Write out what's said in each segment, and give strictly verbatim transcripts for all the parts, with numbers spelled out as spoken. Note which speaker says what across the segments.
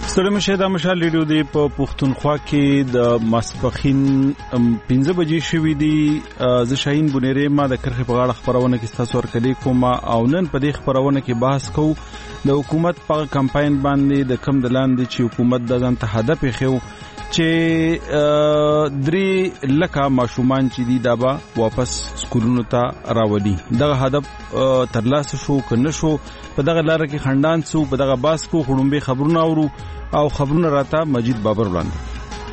Speaker 1: ستړي مشه د مشال ریډیو دی په پښتونخوا کې د ماسپخین پنځه بجې شوې دي. زه شاهین بونیری ما د کرخې په غاړه خبرونه کې تاسو ورکړې کوم او نن په دې خبرونه کې بحث کوو د حکومت په کمپاین باندې د کم د لاندې چې حکومت د ځان ته هدف یې خو چې درې لکه ماشومان چې دي دا به واپس سکولونو ته راوړي. دغه هدف ترلاسه شو کنه شو په دغه لار کې خندان سو په دغه باس کو خړومبه خبرونه اورو او خبرونه راته مجید بابر وړاندې.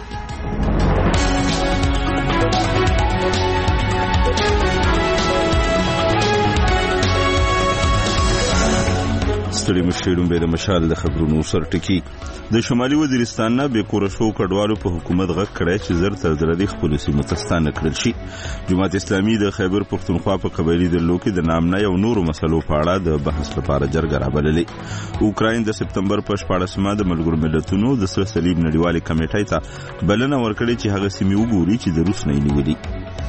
Speaker 1: ستړي مشیرون به د مشال د خبرونو سر ټکی. د شمالي وزیرستان نه به کورشو کډوالو په حکومت غږ کړی چې زر تر زر د خپل سیمه تستانه کړل شي. جماعت اسلامي د خیبر پښتونخوا په قبایلی درلو کې د نامنه او نورو مسلو په اړه د بحث لپاره جرګه رابللې. اوکراین د سپتمبر په شپاړسمه د ملګرو ملتونو د سره صلیب نړیوالې کمیټې ته بلنه ورکړې چې هغه سیمې وګوري چې د روس نه نیولې.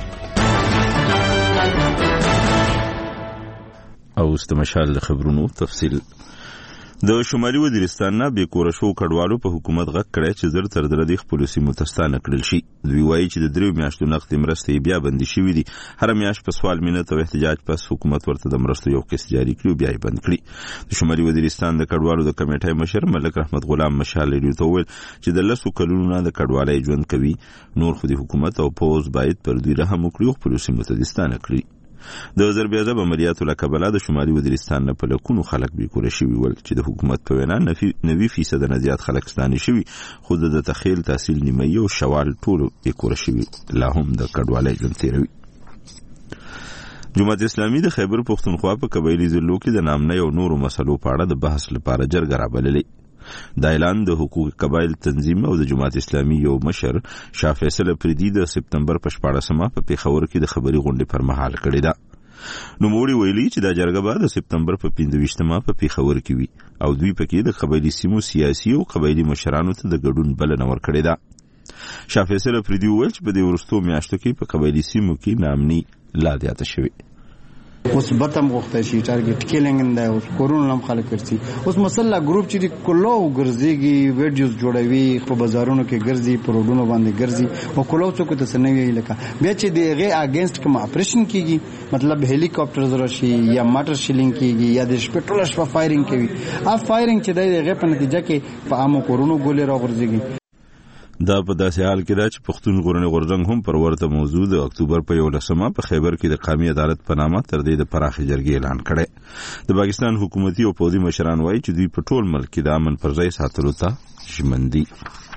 Speaker 1: او است مشال د خبرونو تفصیل. د شمالي وزیرستان نه به کورشو کډوالو په حکومت غږ کړی چې زر تر زر د خپل سیمو تستانه کړل شي. دوی وایي چې د دریو میاشتو نقدي مرستې بیا بندي شوې دي. هر میاشت په سوال مینت او احتجاج پس حکومت ورته د مرستو یو قسط جاری کړی بیا یې بند کړی. د شمالي وزیرستان د کډوالو د کمیټې مشر ملک رحمت غلام مشال لري ته ویل چې د لسو کلونو نه د کډوالۍ ژوند کوي. نور خو د حکومت او پوز باید پر دوی رحم وکړي او خپل سیمو ته تستانه کړي. د ضربیازه عملیاتو لکبله د شمالي وزیرستان نه په لکونو خلک به کور شي ویل چې د حکومت په وینا نوي فیصد نه زیات خلک ستانه شوي خو د تخیل تحصیل نیمه یو شوال ټول به کور شي لا هم د کډوالۍ ژوند تیروي. جماعت اسلامي د خیبر پښتونخوا په قبایلی ضلعو کې د نامنه او نورو مسلو په اړه د بحث لپاره جرګه رابللې. د اعلان د حقوق قبایل تنظیم او د جماعت اسلامي یو مشر شاه فیصل افریدي د سپتمبر په شپاړسمه په پیښور کې د خبري غونډې پر مهال کړې ده. نو موړي ویلي چې دا جرګه به د سپتمبر په پنځه ویشتمه په پیښور کې وي او دوی پکې د قبایلی سیمو سیاسي او قبایلی مشرانو ته د ګډون بلنه ورکړې ده. شاه فیصل افریدي ویل چې په دې ورستو میاشتو کې په قبایلی سیمو کې نامني لا زیاته شوې.
Speaker 2: اوس بتم غوښته شي ټارګټ کیلینګ انده اوس کورونه هم خلک ورسي. اوس مسله ګروپ چې کلو ګرځيږي ویډیوز جوړوي په بازارونو کې ګرځي په روډونو باندې ګرځي او کلو څوک ته سنوي لکه بیا چې دیغه اگینست کوم اپریشن کیږي مطلب هلیکاپټر زره شي یا موټر شیلینګ کیږي یا د پټرول شپه فایرینګ کوي. ا فایرینګ چې دیغه په نتیجه کې په عامو کورونو ګولې راغورځيږي.
Speaker 1: دا په داسې حال کې ده چې پښتون غورنې غورځنګ هم پر ورته موضوع د اکتوبر په یولسمه په خیبر کې د قومي عدالت په نامه تر دې د پراخې جرګې اعلان کړی. د پاکستان حکومتي او پوځي مشران وایي چې دوی په ټول ملک کې د امن پر ځای ساتلو ته ژمن دي.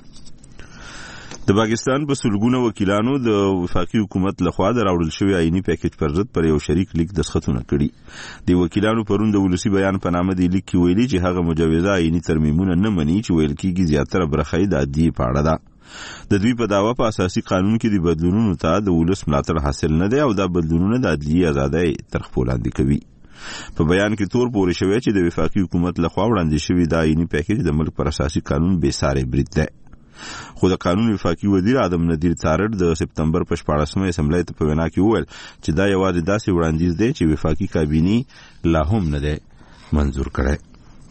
Speaker 1: د پاکستان په سلګونه وکیلانو د وفاقي حکومت لخوا د راوړل شوی آئینی پیکج پر ضد پر یو شریک لیک دسخطونه کړي. د وکیلانو پرون د ولسی بیان په نامه دی لیک کې ویلي چې هغه مجوزه آئینی ترمیمونه نه مني چې ویل کېږي زیاتره برخه د عدالت په اړه ده. د دوی په داوا په اساسي قانون کې د بدلونونو ته د ولس ملاتړ حاصل نه دی او دا بدلونونه د عدالي ازادۍ تر خپل لاندې کوي. په بیان کې تور پورې شوی چې د وفاقي حکومت لخوا وړاندې شوی د آئینی پیکج د ملک پر اساسي قانون بې ساري برید دی. خو د قانون وفاقي وزیر آدم ندیر تارړ د سپتمبر په شپاړسمه اسمبلی ته په وینا کې وویل چې دا یوازې داسې وړاندیز دی چې وفاقي کابینې لا هم نه دی منظور کړی.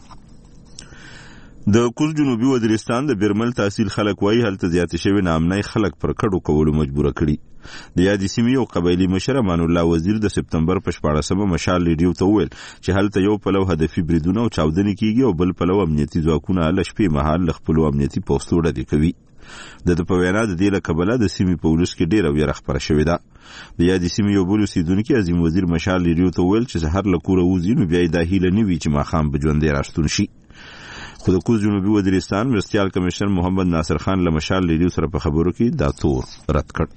Speaker 1: د کوز جنوبي وزیرستان د بیرمل تحصیل خلک وایي هلته زیاتې شوی نامنۍ خلک پر کډو کولو مجبوره کړي. د یادې سیمې یو قبایلي مشر امان الله وزیر د سپتمبر په شپاړسمه مشال ریډیو ته وویل چې هلته یو پلو هدفي بریدونه او چاودنې کیږي او بل پلو امنیتي ځواکونه له شپې مهال له خپلو امنیتي پوستو ډډې کوي. د په وینا د دې له کبله د سیمې په ولس کې ډېره ویره خپره شوې ده. د یادې سیمې یو بل اوسېدونکي عظیم وزیر مشال ریډیو ته وویل چې سهار له کوره وځي نو بیا یې دا هیله نه وي چې ماښام به ژوندی راستون شي. خو د کوز جنوبي وزیرستان مرستیال کمشنر محمد ناصر خان له مشال ریډیو سره په خبرو کې دا تور رد کړ.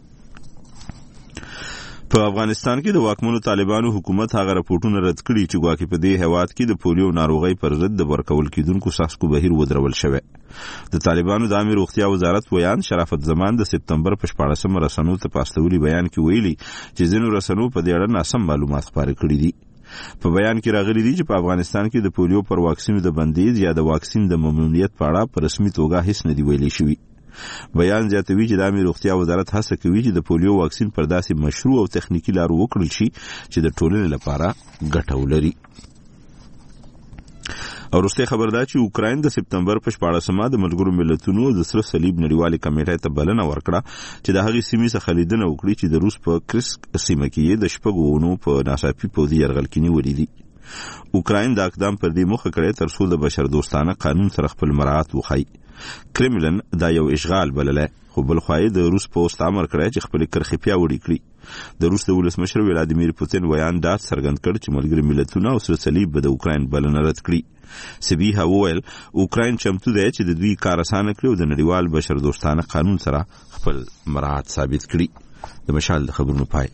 Speaker 1: په افغانستان کې د واکمنو طالبانو حکومت هغه راپورټونه رد کړي چې ګواکې په دې هیواد کې د پولیو ناروغۍ پر ضد د ورکول کېدونکو څاڅکو بهیر ودرول شوی. د طالبانو د عامه روغتیا وزارت ویان شرافت زمان د سپتمبر په شپاړسمه رسنیو ته په استولي بیان کې ویلي چې ځینو رسنیو په دې اړه ناسم معلومات خپاره کړي دي. په بیان کې راغلي دي چې په افغانستان کې د پولیو پر واکسینو د بندیز یا د واکسین د ممنوعیت په اړه په رسمي توګه هیڅ نه دی ویلي شوی. بیان زیاتوي چې د عامه روغتیا وزارت هڅه کوي چې د پولیو واکسین پر داسې مشروع او تخنیکی لارو وکړل شي چې د ټولنې لپاره ګټه ولري. او وروسته خبر ده چې اوکراین د سپتمبر په شپاړسمه د ملګرو ملتونو د سره صلیب نړیوالې کمیټې ته بلنه ورکړه چې د هغې سیمې څخه لیدنه وکړي چې د روس په کرسک سیمه کې د شپږو اونو په ناڅاپي پوځي یرغلګري ولیدي. اوکراین دا اقدام پر دې موخه کړی تر څو د بشر دوستانه قانون سره خپل مراعات وښایي. کرملن دا یو اشغال بللی، خو بل خوا یې د روس پوست امر کړی چې خپلې کرښې پیاوړې کړي. د روس د ولسمشر ولادیمیر پوتین ویان ډاډ څرګند کړ چې ملګري ملتونه او سره صلیب به د اوکراین بلنه رد کړي. سبیها وویل اوکراین چمتو دی چې د دوی کار اسانه کړي او د نړیوال بشر دوستانه قانون سره خپل مراعات ثابت کړي. د مشال د خبرونو پای.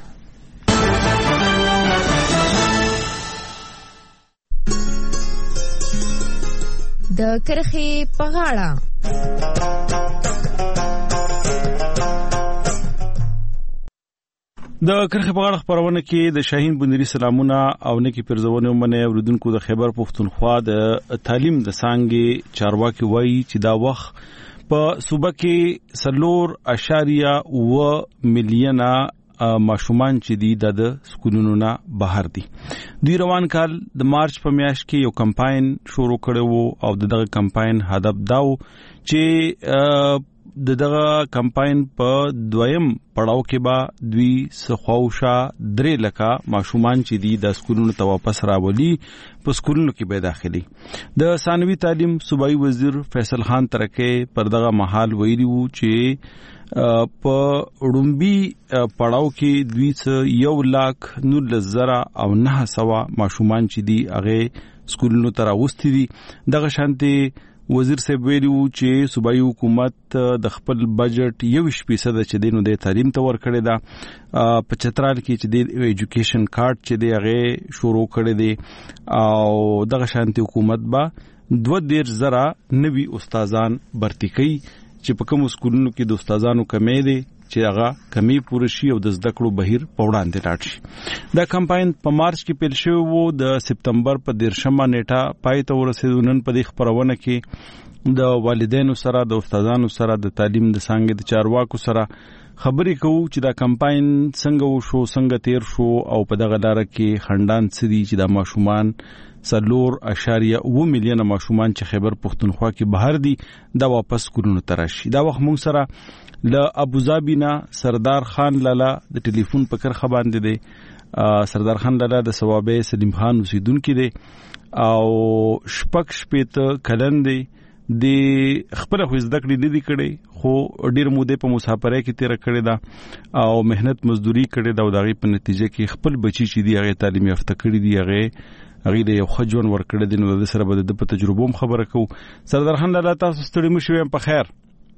Speaker 3: د کرخې په غاړه
Speaker 4: د کرخې په غاړه خبرونه کې د شاهین بندري سلامونه او نکی پرزونه ومنه اوریدونکو د خیبر پختونخوا د تعلیم د سانګي چارواکي وایي چې دا وخت په صوبه کې سلور اشاریه و میلیونه ماشومان چې دي د سکولونو نه بهر دي. دوی روان کال د مارچ په میاشت کې یو کمپاین شروع کړو او دغه کمپاین هدف داو چې دغه کمپاین په دویم پړاو کې با دوی سخووشا درې لکه ماشومان چې دي د سکولونو ته واپس راولي په سکولونو کې به داخلي. د ثانوي تعلیم صوبایي وزیر فیصل خان ترکه پر دغه محل ویلي وو چې په وړومبي پړاو کې دوی څه یو لاک نولس زره او نه سوه ماشومان چې دي هغه سکولونو ته راوستي دي. دغه شانتي وزیر صاحب ویلو چې صوبایي حکومت د خپل بجټ یویشت فیصد چې دی نو د تعلیم ته ورکړی دا. په چترال کې چې د ایجوکیشن کارت چې دی هغه شروع کړی دی او دغه شانتي حکومت به دوه دېرش زره نوي استادان برتی کوي چې په کوم سکولونو کې د استادانو کمی دی چې هغه کمی پوره شي او د زده کړو بهیر په وړاندې لاړ شي. دا کمپاین په مارچ کې پیل شوی وو، د سپتمبر په دیرشمه نیټه پای ته ورسېدو. نن په دې خبرونه کې د والدینو سره، د استادانو سره، د تعلیم د څانګې د چارواکو سره خبرې کوو چې دا کمپاین څنګه وشو، څنګه تیر شو او په دغه لاره کې خندان څه دي چې دا ماشومان سلور اشاریه و میلیونه ماشومان چې خیبر پختونخوا کې بهر دي دا واپس سکولونو ته راشي. دا وخت موږ سره له ابوظبي نه سردار خان لالا د ټلیفون په کرخه باندې دی. سردار خان لالا د ثوابه سلیم خان اوسیدونکو دی او شپږ شپېته کلن دی. د خپل خو زده کړې نه دي کړې خو ډېر موده په مسافرۍ کې تیر کړې ده او مهنت مزدوري کړې ده او دغه په نتیجه کې خپل بچی چې دی هغه تعلیم یافته کړی دی، هغه هغه د یو خجون ورکړې دي. نو د سره به د په تجربوم خبره کو. سردار خان لالا تاسو ستړي مشوي په خیر.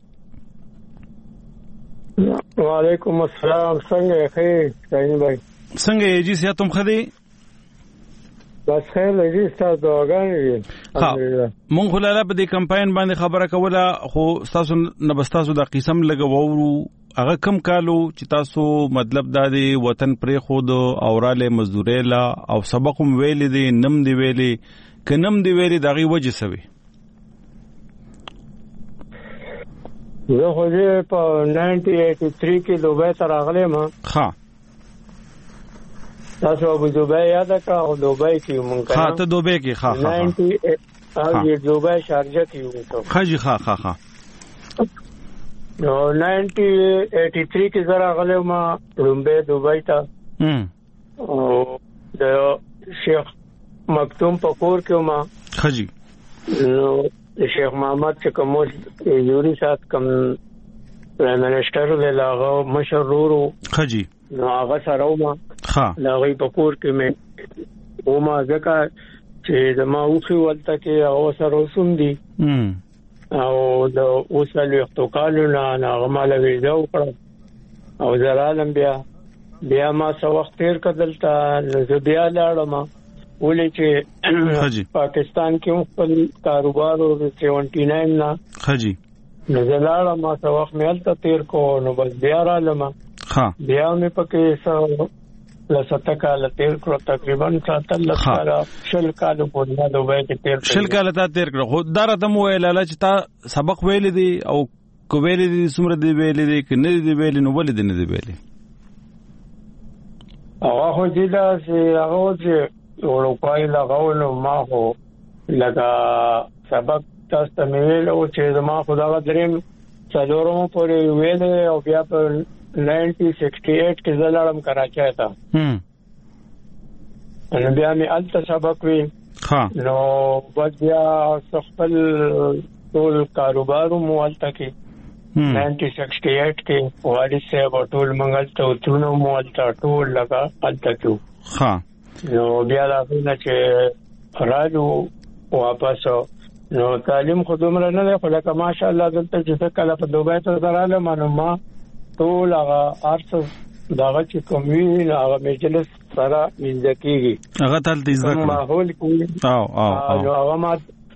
Speaker 5: وعلیکم السلام، څنګه ښه شاهین بھائی؟
Speaker 4: څنګه یې جی سیاتم خدي؟
Speaker 5: بس خیر لږی تاسو دعاګانې.
Speaker 4: ها مونږ خلاله په دې کمپاین باندې خبره کوله خو تاسو نه بس تاسو د قسم لګوورو هغه کم کالو چې تاسو مطلب دا دی وطن پرې خود اوراله مزدوري لا او سبق هم ویلې دي نم دی ویلې کنم دی ویلې دغه وجه سوي.
Speaker 5: زه خو دې په نائنټین ایټي تھری کې دوبۍ ته راغلی ما.
Speaker 4: ها
Speaker 5: تاسو ابو دوبۍ یاد کړه او دوبۍ کې مونږ
Speaker 4: ها ته دوبۍ کې ها ها
Speaker 5: نائنټین او یې دوبۍ شارجه کې وو.
Speaker 4: ها جی ها ها ها
Speaker 5: نو نائنټین ایټي تھری کې زرا غلې ما رومبه دوبۍ ته ام او د شیخ مکتوم پکور کې ما.
Speaker 4: ها جی
Speaker 5: نو شیخ محمد چې کوم یوري سات کوم پرایم منسٹر له لاغه مشرورو.
Speaker 4: ها جی
Speaker 5: نو هغه سره ما
Speaker 4: ها
Speaker 5: لاغي پکور کې مې او ما ځکه چې زما اوخي ولته کې او سره وسوم دي او د اوسل وختو کالو نه هغه مال ویزا وکړه او زرالم بیا بیا ما څو وخت تیر کدلته زه بیا لاړم ولې چې پاکستان کې خپل کاروبار او سیونټی ناین نه.
Speaker 4: ها جی
Speaker 5: نو زلاړه ما څو وخت مې تل تیر کو نو بس بیا رالم.
Speaker 4: ها
Speaker 5: بیا مې پکې سو لسته کال تیر کړو تقریبا ساتل لسته شل کال په دغه دوبۍ کې تیر
Speaker 4: شل کال ته تیر کړو. خو دا راته مو ویل چې تا سبق ویل دي او کو ویل دي څومره دی ویل دي کنه دی ویل نو ول دي نه دی ویل.
Speaker 5: هغه خو دې دا چې هغه چې اروپای لغاو نو ما هو لکه سبق تاسو ته ویلو چې زما خدای دریم څلورم پورې ویلې او بیا په نائنٹین سکسٹی ایٹ کې زلالم کراچۍ ته هم نو بیا مې الته سبق وی ها نو بس بیا خپل ټول کاروبار مو الته کې نائنٹین سکسٹی ایٹ کې والد صاحب ټول منګل ته وترونو مو الته ټول لگا الته کې ها نو بیا دا نه چې راځو واپس نو تعلیم خو دومره نه ده خو لکه ماشاءالله دلته چې کله په دوبۍ ته دراله مانو ما ټول هغه ارڅ داغه چې کوم وی هغه مجلس سره منځکیږي
Speaker 4: هغه تل دې ځکه
Speaker 5: ماحول کې او او نو هغه ما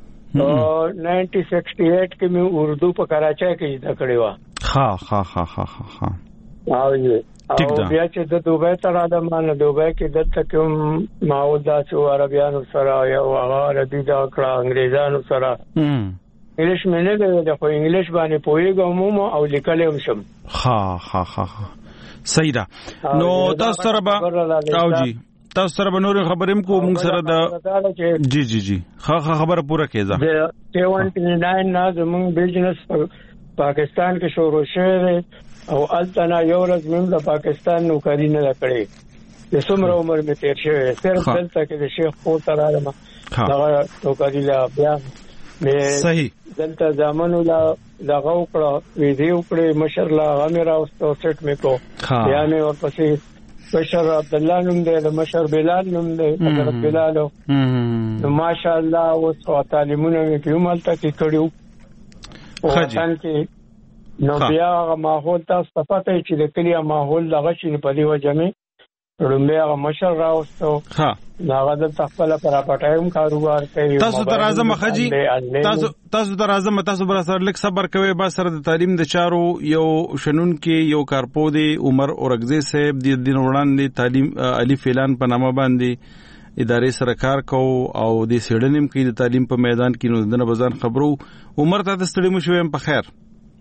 Speaker 5: نائنٹین سکسٹی ایٹ کې مې اردو په کراچۍ کې زده کړې و
Speaker 4: ها ها ها ها ها
Speaker 5: او او بیا چې د دوبۍ ته راځم نو دوبۍ کې دلته کوم ماحول دا چې عربيانو سره یو هغه عربي دا کړه انګريزانو سره انګلیش مې نه دی خو انګلیش باندې پوهیږم او لیکل هم شم
Speaker 4: ها ها ها صحیح ده نو تاسو سره به او جی تاسو سره به نور خبرې مکو موږ سره د جی جی جی ها خبره پوره کړه
Speaker 5: د سیونټی ناین نه زموږ بزنس پاکستان کې شروع شوی او التنا یو ورځ موږ د پاکستان نوکری نه کړې د څومره عمر مې تیر شوی صرف دلته کې د شیخ خو تر راځم دا نوکری لا بیا مې
Speaker 4: صحیح
Speaker 5: دلته ځامنو لا دغه وکړه ویډیو کړې مشر لا غمه راوستو سیټ مې کو بیا مې ورپسې مشر عبد الله نوم دی د مشر بلال نوم دی حضرت بلال نو ماشاءالله اوس تعلیمونه مې کوم الته کې کړیو او ځان کې نو بیا هغه ماحول تاسو ته پته چې د کلیه ماحول دغه شي په دی وجه مې رومبه هغه مشر راوستو
Speaker 1: ها
Speaker 5: ناغه د خپل پر پټایم کاروبار کوي
Speaker 4: تاسو تر اعظم خجی تاسو تاسو تر اعظم تاسو بر سره لیک صبر کوي با سره د تعلیم د چارو یو شنن کې یو کارپو دی عمر اورغزی صاحب د دین وړاندې تعلیم الف اعلان په نامه باندې ادارې سره کار کو او د سیډنیم کې د تعلیم په میدان کې نو دنه بزان خبرو عمر ته ستړي مو شوم په خیر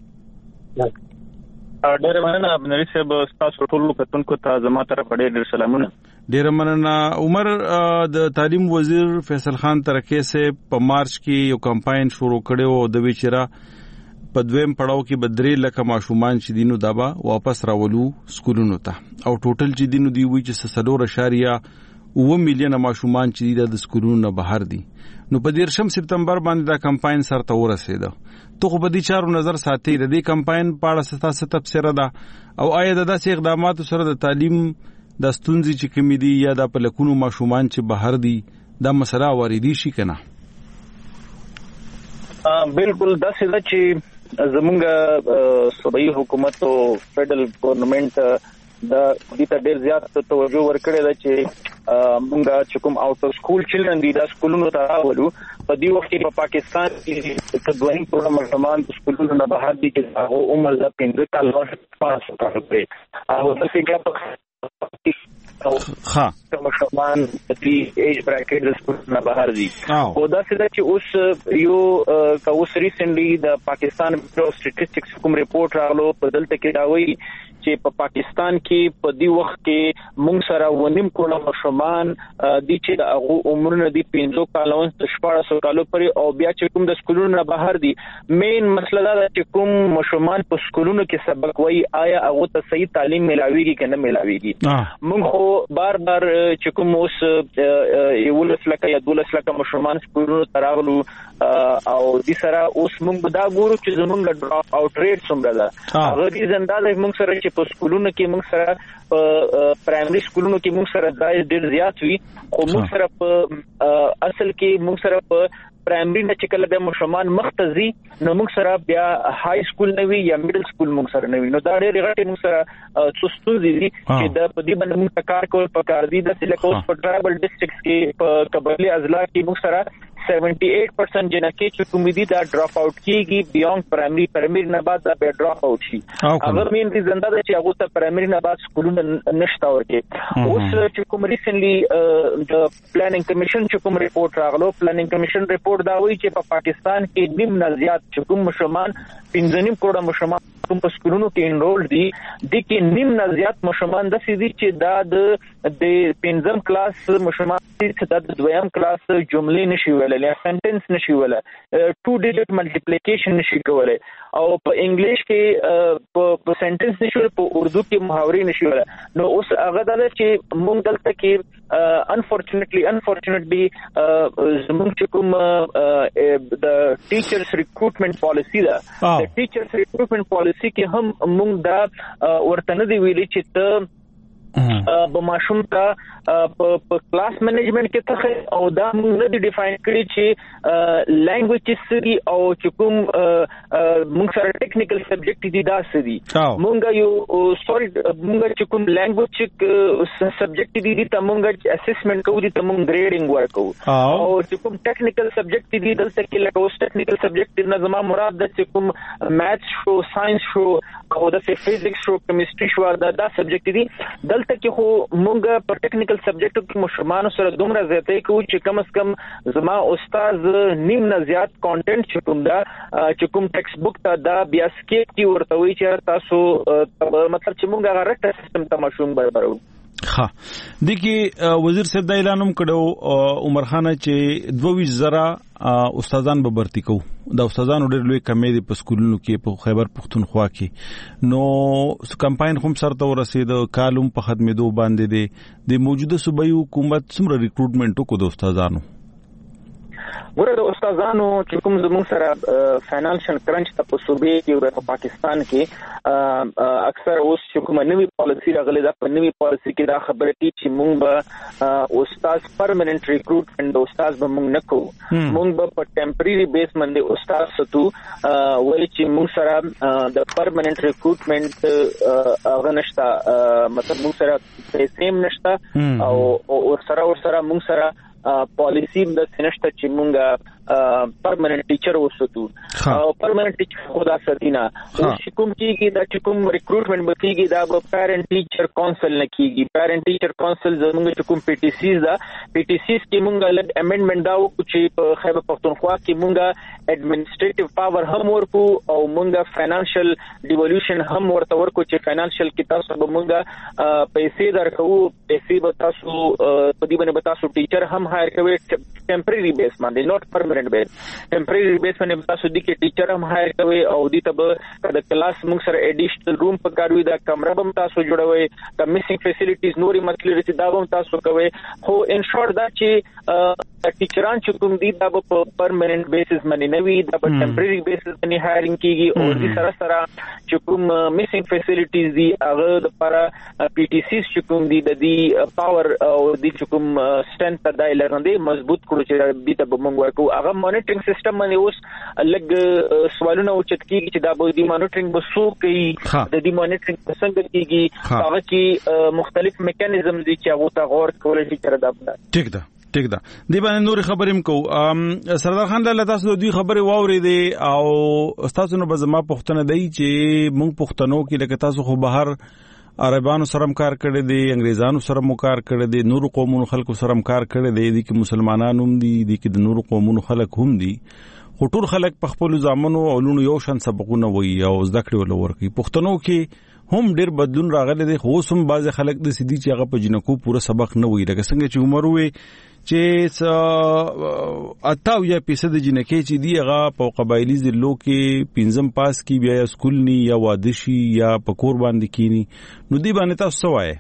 Speaker 6: ډېر مننه بنري صاحب تاسو ټول کتونکو ته زما طرف ډېر سلامونه
Speaker 4: ډېر مننه عمر د تعلیم وزیر فیصل خان ترکه صاحب په مارچ کې یو کمپاین شروع کړو او د ویچرا په دویم پړاو کې بدرې لکه ماشومان چې دینو دابا واپس راولو سکولونو ته او ټوټل چې دینو دی وی چې سلور اشاریه و میلیونه ماشومان چې د سکولونو نه بهر دي نو په دیرشم سپتمبر باندې دا کمپاین سره ورسېده تو خو په دې چارو نظر ساتي د دې کمپاین په اړه ستاسو تفسیر ده او آیا د داسې اقداماتو سره د تعلیم د ستونزې چې کمی دي یا د پلکونو ماشومان چې بهر دي دا مسله واردی شي کنه
Speaker 6: بالکل دا څه چې زمونږ صوبایي حکومت او فدرل ګورنمنت دا د ته ډېر زیات توجه ورکړی دا چې مونږه چې کوم اوټ اف سکول چلډرن دي دا سکولونو ته راولو په دې وخت کې په پاکستان کې د دویم پروګرام سامان سکولونو نه بهر دي چې هغه عمر د پنځه کالو پاس کړی او د فکر
Speaker 4: ها
Speaker 6: کوم شمان د ایج براکټ د سکولونو نه بهر دي او دا څه چې اوس یو کا اوس ریسنټلی د پاکستان بیورو سټیټسټکس کوم ریپورت راغلو په دلته کې دا وایي چې په پاکستان کې په دې وخت کې مونږ سره ونیم کروڑه ماشومان دي چې د هغه عمرونه دي پنځه کالو تر شپږ کالو پورې او بیا چې کوم د سکولونو نه بهر دي مین مسله دا چې کوم ماشومان په سکولونو کې سبق وایي آیا هغه ته صحیح تعلیم ملاويږي کنه ملاويږي مونږ خو بار بار چې کوم اوس یو لسلکه یا دولس لکه ماشومان سکولونو ته راغلو او د سره اوس مونږ دا ګورو چې زمونږ ډراپ اوټ ریټ څومره ده هغه دې زنده مونږ سره چې په سکولونو کې موږ سره په پرایمري سکولونو کې موږ سره دای ډېر زیات وي خو موږ سره په اصل کې موږ سره په پرایمري نه چې کله د مشمان مختزي نو موږ سره بیا های سکول نه وي یا میډل سکول موږ سره نه وي نو دا ډېر غټي موږ سره څوستو دي چې د په دې باندې موږ کار کول پکار دي د سلیکوس په ټرایبل ډیسټرکټس کې په قبایلی اضلاع کې موږ سره seventy-eight percent جنکه چې کوم دي دا ډراپ اوټ کیږي بیونډ پرایمري پرایمري نه بعد دا به ډراپ اوټ شي هغه مين دي زنده ده چې هغه ته پرایمري نه بعد سکولونه نشته ورکه اوس چې کوم ریسنټلی د پلانینګ کمیشن چې کوم ریپورت راغلو پلانینګ کمیشن ریپورت دا وایي چې په پاکستان کې نیم نه زیات چې کوم مشمان پنځه نیم کروڑه مشمان کوم په سکولونو کې انرول دي د کې نیم نه زیات مشمان د سيدي چې دا د د پنځم کلاس مشمان چې د دویم کلاس جملې نشي ویل کولای یا سنټنس نشي ولای ټو ډیجټ ملټیپلیکیشن نشي کولای او په انګلیش کې په سنټنس نشي په اردو کې محاورې نشي ولای نو اوس هغه د چې موږ دلته کې انفورچونټلی انفورچونټلی زموږ کوم د ټیچرز ریکروټمنټ پالیسی ده د ټیچرز ریکروټمنټ پالیسی کې هم موږ دا ورته نه دی ویلي چې ته په ماشوم ته په کلاس منیجمنت کې ته او دا موږ نه دی ډیفاین کړی چې لینګویج سری او چې کوم موږ سره ټیکنیکل سبجیکټ دي دا سری موږ یو سوري موږ چې کوم لینګویج سبجیکټ دي ته موږ اسسمنت کوو دي ته موږ ګریډینګ ورکو او چې کوم ټیکنیکل سبجیکټ دي دلته کې لکه اوس ټیکنیکل سبجیکټ نه زما مراد د چې کوم میث شو ساينس شو او د فزیکس شو کیمستري شو دا دا سبجیکټ دي دلته کې خو موږ په ټیکنیکل سبجیکټ کې مشرمانو سره دومره زیاتې کوو چې کم از کم زما استاد نیم نه زیات کانټینټ چې کوم دا چې کوم ټیکسټ بوک ته دا بیا سکیپ کی ورته وی چې تاسو مطلب چې موږ هغه رټ سیستم ته مشوم برابرو
Speaker 4: ها د کی وزیر صاحب د اعلانوم کړو عمر خان چې دوه زره استادان به برتی کو د استادانو ډېر لوی کمې دي په سکولونو کې په خیبر پختونخوا کې نو کمپاین هم سره ورسید کالم په خدمتو باندې دي د موجوده صوبایي حکومت څومره ریکروټمنټ کو د استادانو
Speaker 6: ګوره د استادانو چې کوم زموږ سره فینانشل کرنچ ته په صوبې کې او پاکستان کې اکثر اوس چې کوم نوې پالیسی راغلي دا په نوې پالیسی کې دا خبره دي چې موږ به استاد پرمننت ریکروټمنټ د استاد به موږ نه کوو موږ به په ټیمپرری بیس باندې استاد ستو ولې چې موږ سره د پرمننت ریکروټمنټ هغه نشته مطلب موږ سره پیسې نشته او ور سره ور سره موږ سره پالیسی د سنشت چې مونږه پرمننت ټیچر وساتو او پرمننت ټیچر خدا ستینا او کوم کیږي دا چې کوم ریکروټمنټ به کیږي دا به پیرنټ ټیچر کونسل نه کیږي پیرنټ ټیچر کونسل زموږ چې کوم پی ټی سیز دا پی ټی سیز کې مونږه لږ امندمنت دا وکړو چې په خیبر پختونخوا کې مونږه ایڈمنسټریټیو پاور هم ورکو او مونږه فینانشل ډیولوشن هم ورته ورکو چې فینانشل کې تاسو به مونږه پیسې درکو پیسې به تاسو په دې باندې به تاسو ټیچر هم هایر کوي ټیمپرری بیس باندې نوٹ پرمننت بیس ټیمپرری بیس باندې تاسو د کې ټیچر هم هایر کوي او د ته د کلاس موږ سره اډیشنل روم پکاروي دا کمره هم تاسو جوړوي د میسینګ فیسیلیټیز نوري مسلې چې دا هم تاسو کوي خو ان شورت دا چې ټیچران چې کوم دي دا په پرمننت بیسس باندې نه وي دا په ټیمپرری بیسس باندې هایرینګ کیږي او د سره سره چې کوم میسینګ فیسیلیټیز دي هغه د لپاره پی ټی سیز چې کوم دي د دې پاور او د چې کوم سټرنث ته دای لرنده مضبوط کړو چې د ته بمنګ ورکو هغه مانیټرینګ سیستم باندې اوس لګ سوالونه اوچت کیږي چې دا به د مانیټرینګ بسو کوي د دې مانیټرینګ څنګه کیږي هغه کې مختلف میکانیزم دي چې هغه ته غور کولای شي تر دا
Speaker 4: ټیک ده ټیک ده دی باندې نور خبرې مکو سردار خان له تاسو د دې خبرې واورې دي او تاسو نو بزما پښتنه دی چې مونږ پښتنو کې لکه تاسو خو بهر عربانو سره کار کړی دی انګریزانو سره مو کار کړی دی نور قومونو خلکو سره کار کړی دی د کې مسلمانانو هم دي د کې د نور قومونو خلک هم دي خو ټول خلک په خپل ځامنو او لونو یو شان سبقونه وي او زده کړې ول ورکي پښتنو کې هم ډېر بدلون راغلی دی خو هم بعض خلک د سدي چې هغه په جنکو پوره سبق نه وي لکه څنګه چې عمر وي چې اتاو یا فیصد جنکې چې دی هغه په قبایلی ضلعو کې پنځم پاس کی بیا سکول ني یا واده شي یا په کور باندې کینی نو دی باندې تاسو وایي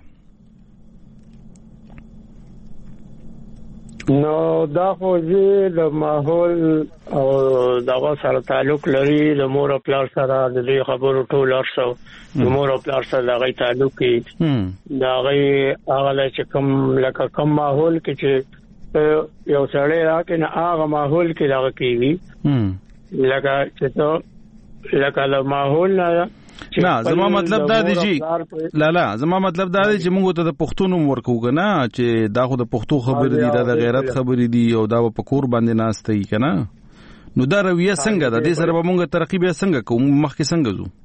Speaker 5: نو دا خو د ماحول او دغه سره تعلق لري د مور او پلار سره د دې خبرو ټول ارسو د مور او پلار سره دغه تعلق کې دا غي هغه چې کوم لکه کوم ماحول کې چې یو سړی راکې نه هغه ماحول کې دغه کیږي لکه چې ته لکه له ماحول نه
Speaker 4: نه زما مطلب دا دی چې لا لا زما مطلب دا دی چې موږ ته د پښتون ورکو کنه چې دا خو د پښتو خبر دي دا د غیرت خبر دي او دا په کور باندې ناشته ای کنه نو دا رویه څنګه ده د سره به موږ ترقیب څنګه کوم مخکې څنګه زو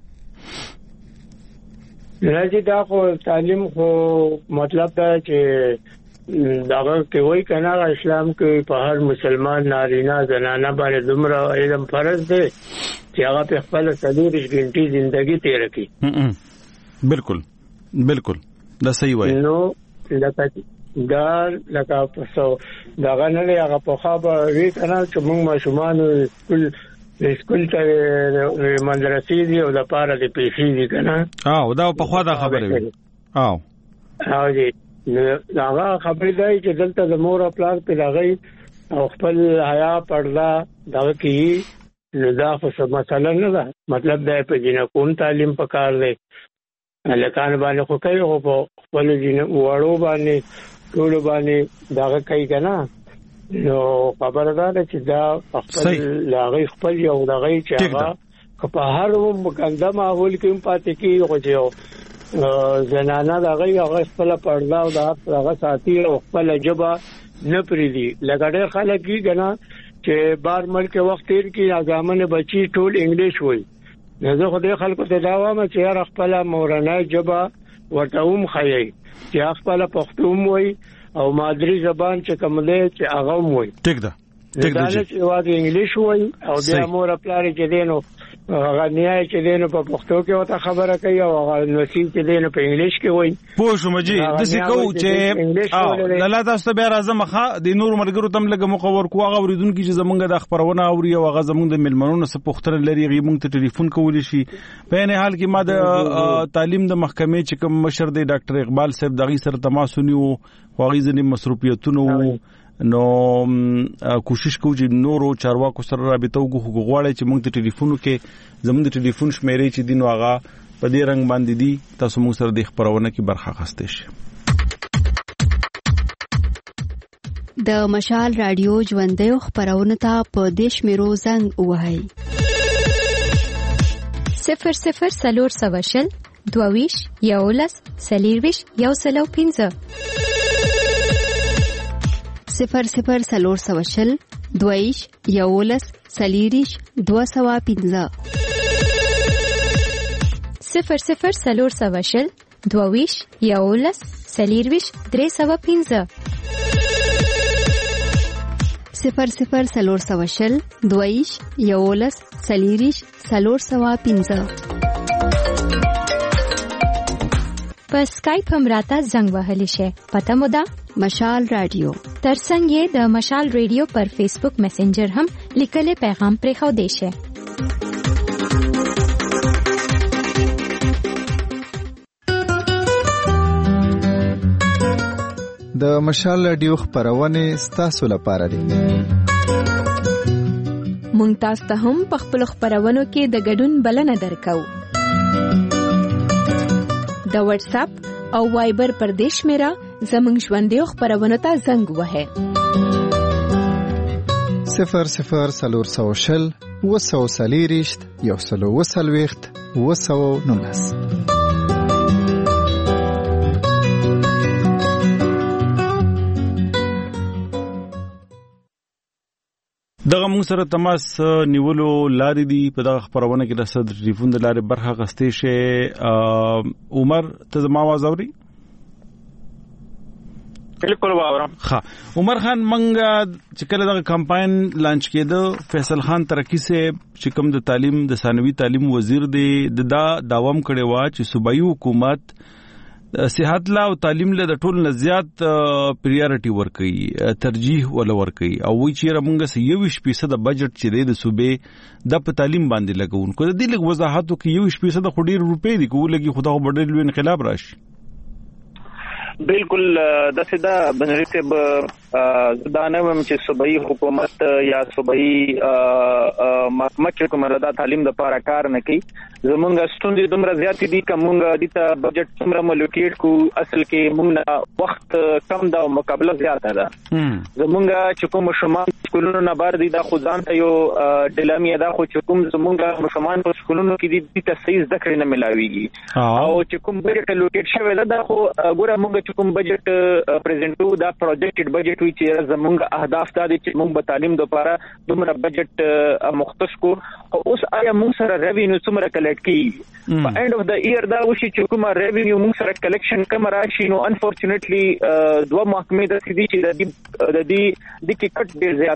Speaker 5: راځي دا خو تعلیم خو مطلب دا چې داغه کې وای کنه اسلام کې په هر مسلمان نارینه زنانه باندې دومره علم فرض دی چې هغه په خپل څلورش غنټې ژوندۍ تیر کړي
Speaker 4: بالکل بالکل دا صحیح وای
Speaker 5: نو لکه دا لکه پسو دا غنلې هغه په خابه وی کنه چې موږ ماشومان سکول سکول ته مدرسې دی او د پاره د پیسې دی کنه
Speaker 4: او دا په خوا دا خبره وي او
Speaker 5: او دې هغه خبرې دی چې دلته د مور خپل په لغې او خپل حیا پردا دا کی نو دا څه مثلا نه ده مطلب دا په جنہ کوم تعلیم پکار دی لکان باندې خو کوي او په خپل جنہ وړو باندې ټول باندې دا کوي کنه نو خبره ده چې دا خپل لاغي خپل یو دغه چې هغه په هر مقدمه ماحول کې پاتې کی او چې زنانه دغه هغه خپل پردا او دغه ساتي او خپل جبا نه پریدي لګړې خلک کی کنه چې بار ملک وخت تیر کې اعظمانه بچي ټول انګلیش وای نه زه خو دې خلکو ته دا وایم چې هر خپل مورانه جبا ورته هم خایي چې خپل پښتو وای او مادری زبان چې کوم دی چې هغه وای
Speaker 4: ټیک ده ټیک ده
Speaker 5: چې واده انګلیش وای او د امور خپل کې دینو هغه نیای چې دینو په پښتو کې وته خبره کوي او هغه نصیب چې دینو په انګلیش کې وای
Speaker 4: پوه شو مجي د سکو چې او لاله تاسو ته بیا راځم خا د نور مرګرو تم لګه مقور کو هغه اوریدونکو چې زمونږ د خبرونه اوري او هغه زمونږ د ملمنونو څخه پوښتنه لري غي مونږ ته ټلیفون کولی شي په نه حال کې ما د تعلیم د محکمې چې کوم مشر دی ډاکټر اقبال صاحب دغه سره تماس ونیو واغې ځنې مصروفیتونو نو کوشش کوو چې نورو چارواکو سره رابطه وکړو غواړي چې موږ ته ټلیفون وکړي زموږ د ټلیفون شمیرې چې دین واغه په دې رنګ باندې دي تاسو موږ سره د خبرونه کې برخه اخیستئ شئ
Speaker 7: د مشال رادیو ژوندۍ خبرونه ته په دیش میرو زنګ وهاي
Speaker 3: صفر صفر سلور سواشل دوویش یولس سلیرویش یو سلو پینځه
Speaker 7: صفر صفر سلور سواشل دویش یولس سلیریش دو سوا پینځه
Speaker 3: صفر صفر سلور سواشل دویش یولس سلیرویش درې سوا پینځه
Speaker 7: صفر صفر سلور سواشل دویش یولس سلیریش سلور سوا پینځه
Speaker 3: په سکایپ هم راته زنګ وهلی شي پته مو ده
Speaker 7: مشال رادیو
Speaker 3: ترڅنګ یې د مشال رادیو پر فیسبوک میسنجر هم لیکلي پیغام پرې خو دی شي
Speaker 8: د مشال رادیو خبرونه ستاسو لپاره دي
Speaker 3: مونږ تاسو ته هم په خپل خبرونو کې د ګډون بلنه درکو د واتس اپ او وایبر پر دیش میرا زمنګ ژوندې خبرونه ته زنګ وهه
Speaker 8: صفر صفر سلور سوشل وسو سلیریشت یو سلو وسلويخت وسو نونس
Speaker 4: دغه موږ سره تماس نیولو لارې دي په دغه خبرونه کې د صدر ټلیفون د لارې برخه غستې شي عمر ته زما आवाज اوري
Speaker 6: بالکل واورم
Speaker 4: ها عمر خان منګه چې کله دغه کمپاین لانچ کېده فیصل خان ترکی سے چې کوم د تعلیم د ثانوي تعلیم وزیر دی د دا داوام کړي وا چې صوبایي حکومت صحت لا او تعلیم له د ټول نه زیات پریارټي ورکړي ترجیح ول ورکړي او وی چې رمنګ سه یو شپږ فیصد بجټ چې د صوبې د په تعلیم باندې لګون کو د دې لږ وضاحت کوي یو شپږ فیصد خډیر روپې دی کو لګي خدا خو بدل انقلاب راشي
Speaker 6: بالکل د سدا بنریته ب زدانوم چې صوبایي حکومت یا صوبایي محکمه چې کومه د تعلیم د لپاره کار نه کوي زمونږ ستوندې دومره زیات دي کومه د بجټ څومره ملوکیټ کو اصل کې موږ وخت کم دا مقابله زیاته ده زمونږ چې کوم شمال سکولونو نه بار دي دا خو ځان ته یو ډلامي دا خو چې کوم زمونږ شمال په سکولونو کې دي د صحیح ذکر نه ملاويږي او چې کوم بجټ لوکیټ شوی دا خو ګوره موږ چې کوم بجټ پریزنټو دا پروجیکټډ بجټ وی چې زمونږ اهداف دا دي چې موږ په تعلیم لپاره دومره بجټ مختص کو او اوس آیا موږ سره ریوینیو څومره کلیکټ کی په اند اف د ایئر دا وشي چې کومه ریوینیو موږ سره کلیکشن کم راشي نو انفورچونټلی دوه محکمې د سړي چې د دې د دې د کې کټ ډیر زیات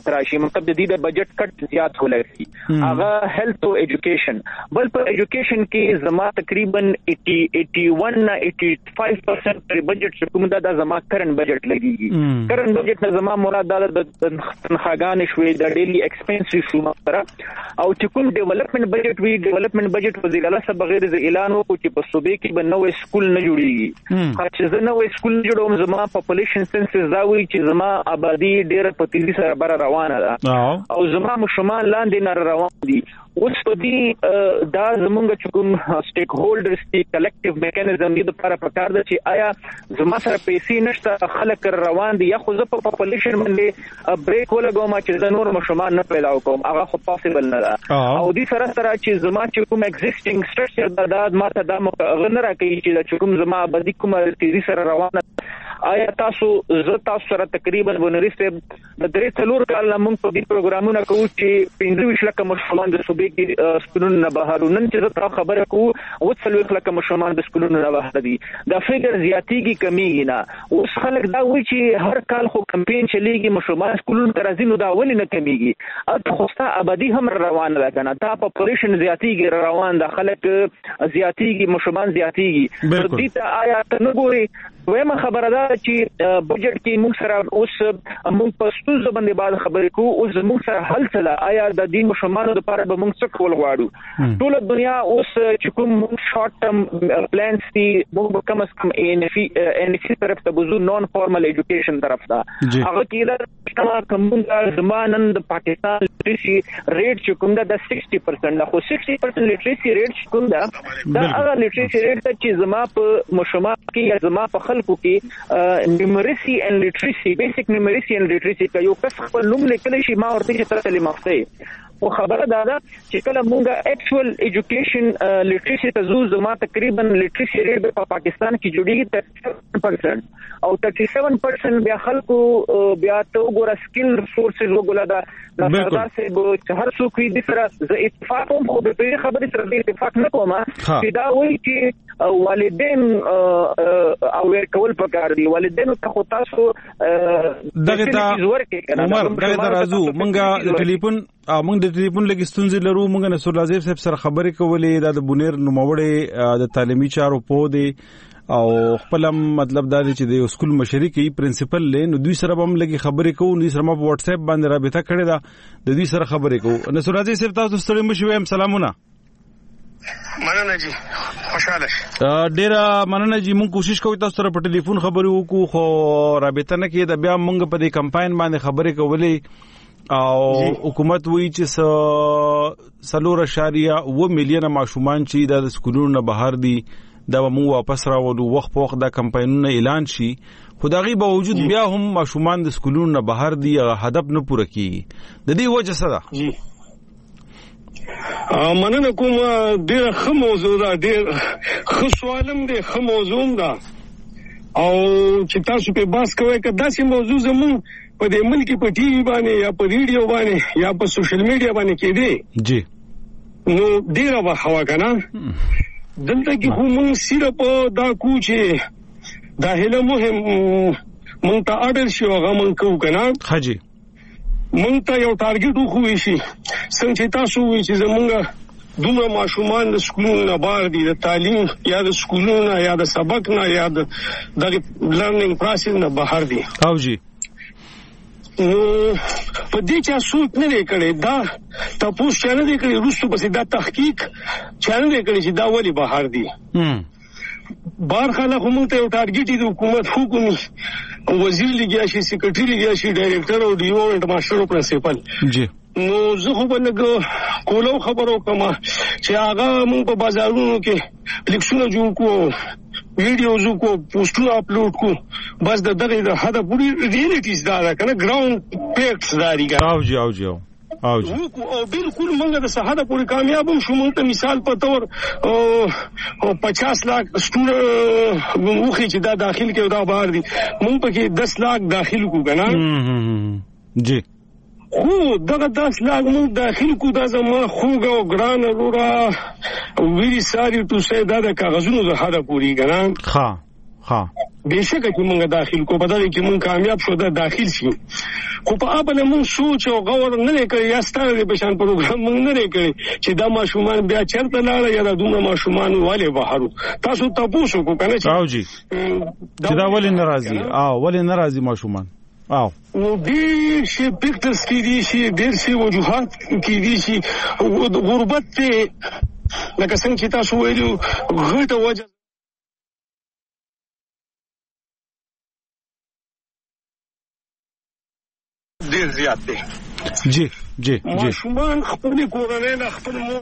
Speaker 6: زیات راشي مطلب د دې د بجټ کټ زیات ولري هغه هیلث او ایجوکیشن بل په ایجوکیشن کې زما تقریبا اسی اسی ون نه اسی پنځه پرسنټ پر بجټ کوم دا زما کرن بجټ لګيږي کرن بجټ نه زما مراد د تنخواګان شوي د ډیلی ایکسپنس شو مقدره او چې کوم ډیولپمنٹ بجټ وی ډیولپمنٹ بجټ وزیر اعلی صاحب بغیر د اعلان وکړو چې په صوبې کې به نوې سکول نه جوړیږي چې زه نوې سکول جوړوم زما پاپولیشن سنسس دا وایي چې زما آبادی ډېره په تیزی سره بره روانه ده او زما مشمان لاندې نه روان دي اوس په دې دا زمونږ چې کوم سټیک هولډرز دي کلیکټیو میکانیزم دې لپاره پکار ده چې آیا زما سره پیسې نشته خلک روان دي یا خو زه په پاپولیشن باندې بریک ولګوم چې زه نور مشمان نه پیدا کوم هغه خو پاسبل نه ده او دې سره سره چې زما چې کوم ایگزیسټینګ سټرکچر دا د ماته دا غن راکړي چې کوم زما آبادی کومه تیزی سره روانه آیا تاسو زه تاسو سره تقریبا ونریسته د درې څلور کال موږ په دې پروګرامونه کوو چې پنځه ویشت لکه مشمان د صوبې کې سکولونو نه بهر نن چې زه تاسو خبره کوو او څلور لکه مشمان د سکولونو نه بهر دي دا فګر زیاتیږي کمیږي نه اوس خلک دا وایي چې هر کال خو کمپاین چلیږي مشمان سکولونو ته راځي نو دا ولې نه کمیږي او خوستا آبادی هم روانه ده کنه دا پاپولیشن زیاتیږي روان ده خلک زیاتیږي مشمان زیاتیږي دې ته آیا ته نه ګوري وایمه خبره ده چې بجټ کې موږ سره اوس موږ په ستونزو باندې بعد خبرې کوو اوس موږ سره حل څه آیا د دې مشمانو لپاره به موږ څه کول غواړو ټول دنیا اوس چې کوم شارټ ټرم پلانز دي موږ کم از کم ان اف ان اف طرف ته بزو نون فارمل ایجوکیشن طرف ته هغه کې دا کومه زمانن د پاکستان لټریسي ریټ چې کوم دا د شصت پرسنټ خو شصت پرسنټ لټریسي ریټ کوم دا دا هغه لټریسي ریټ چې زما په مشما کې یا زما په خلکو کې numeracy and literacy basic numeracy and literacy کا یو کس خپل نوم لیکلی شي ما ورته چې تاسو تعلیم یافته او خبره دا ده چې کله مونږه اکچوال ایجوکیشن لټریسي ته زو زما تقریبا لټریسي ریټ په پاکستان کې جوړیږي سات پرسنټ او سات پرسنټ بیا خلکو بیا ته وګوره سکل ریسورسز وګوره دا د سردار صاحب هر څوک دې سره ز اتفاق هم خو به په خبره سره دې اتفاق نه کوم چې دا وایي چې والدین او ورکول پکار دي والدین ته خو تاسو
Speaker 4: دغه تا عمر دغه درازو مونږه د ټلیفون مونږ د ټلیفون لګي ستونزې لرو مونږ نصر الله صاحب سره خبرې کولې د بونیر نوموړې د تعلیمي چارو په دی او خپل مطلب دا دی چې د سکول مشري کې پرنسپل له نو دوی سره هم لګي خبرې کوو نو سره په واتس اپ باندې رابطه کړې ده د دوی سره خبرې کوو نصر الله صاحب تاسو ستړي مشوي هم سلامونه
Speaker 9: مننه جی خوشاله
Speaker 4: ډیره مننه جی مونږ کوشش کوو تاسو سره په ټلیفون خبرې وکړو خو رابطه نه کېده بیا مونږ په دې کمپاین باندې خبرې کولې او حکومت وی چې سلور اشاریه و میلیونه ماشومان چې د سکولونو نه بهر دي دا مو واپس راوړو وخت په وخت دا کمپاینونه اعلان شي خدایي باوجود بیا هم ماشومان د سکولونو نه بهر دي هدف نه پوره کیږي د دې وجه څه ده
Speaker 9: جی مننه کوم ډیر ښه موضوع ده ډیر ښه سوالم دی ښه موضوع ده او چې تاسو په باس کوئ که داسې موضوع زمون په دې ملک په ټي وي باندې یا په ریډیو باندې یا په سوشل میډیا باندې کې دی
Speaker 4: جی
Speaker 9: نو ډیر به هوا کنه دلته کې خو مونږ صرف دا کو چې دا هله مهم مونږ ته اډر شي هغه مونږ کوو کنه
Speaker 4: حاجی
Speaker 9: مونږ ته یو ټارګټ وخو شي څنګه چې تاسو وایي چې زمونږ دومره ماشومان د سکولونو نه بار دي د تعلیم یا د سکولونو یا د سبق نه یا د لرنینګ پروسس نه بهر دي
Speaker 4: او جی
Speaker 9: نو په دې چا سوچ نه کړي دا تاسو څنګه نه کړی روسو بس دا تحقیق څنګه نه کړی چې دا ولی بهر دي بار خلک هم ته یو ټارګټ دی حکومت حکومت وزیر لګیا شي سیکریټری لګیا شي ډایریکټر او ډیو او ماستر او پرنسپل
Speaker 4: جی
Speaker 9: نو زه خو باندې کولو خبرو کوم چې هغه موږ په بازارونو کې لیکسونه جوړ کو ویډیوز کو پوسټونه اپلوډ کو بس د دغه د هدا پوری ریالیټیز دا کنه ګراوند فیکټس داري
Speaker 4: او جی او جی او جی
Speaker 9: او بالکل موږ د صحه پوری کامیاب شو موږ ته مثال په تور او پچاس لاک سټوډنټ موږ چې دا داخل کې دا بهر دي موږ پکې دس لاک داخل کو کنه
Speaker 4: جی
Speaker 9: خو دغه داس لاګ مونږ داخل کو دا زما خوګه او ګران ورورا ویری ساری تو سه دا د کاغذونو زه هدا پوری ګران
Speaker 4: ها ها
Speaker 9: بهشکه چې موږ داخل کو په دغه کې موږ کامیاب شو دا داخل شي خو په اول موږ سوچ او غور نه کړی یا ستاره به شان پروګرام موږ نه کړی چې دا ماشومان بیا چرته لاړ یا دا دومره ماشومان والے بهارو تاسو تاسو کو کنه چې
Speaker 4: او جی چې دا ولې ناراضي او ولې ناراضي ماشومان او
Speaker 9: نو ډېر شي پکټرز کې دي شي ډېر شي وجوهات کې دي شي غربت ته لکه څنګه چې تاسو ویلو غټه وجه ډېر زیات دی
Speaker 4: جی جی جی
Speaker 9: ماشومان خپل کورنۍ نه خپل مو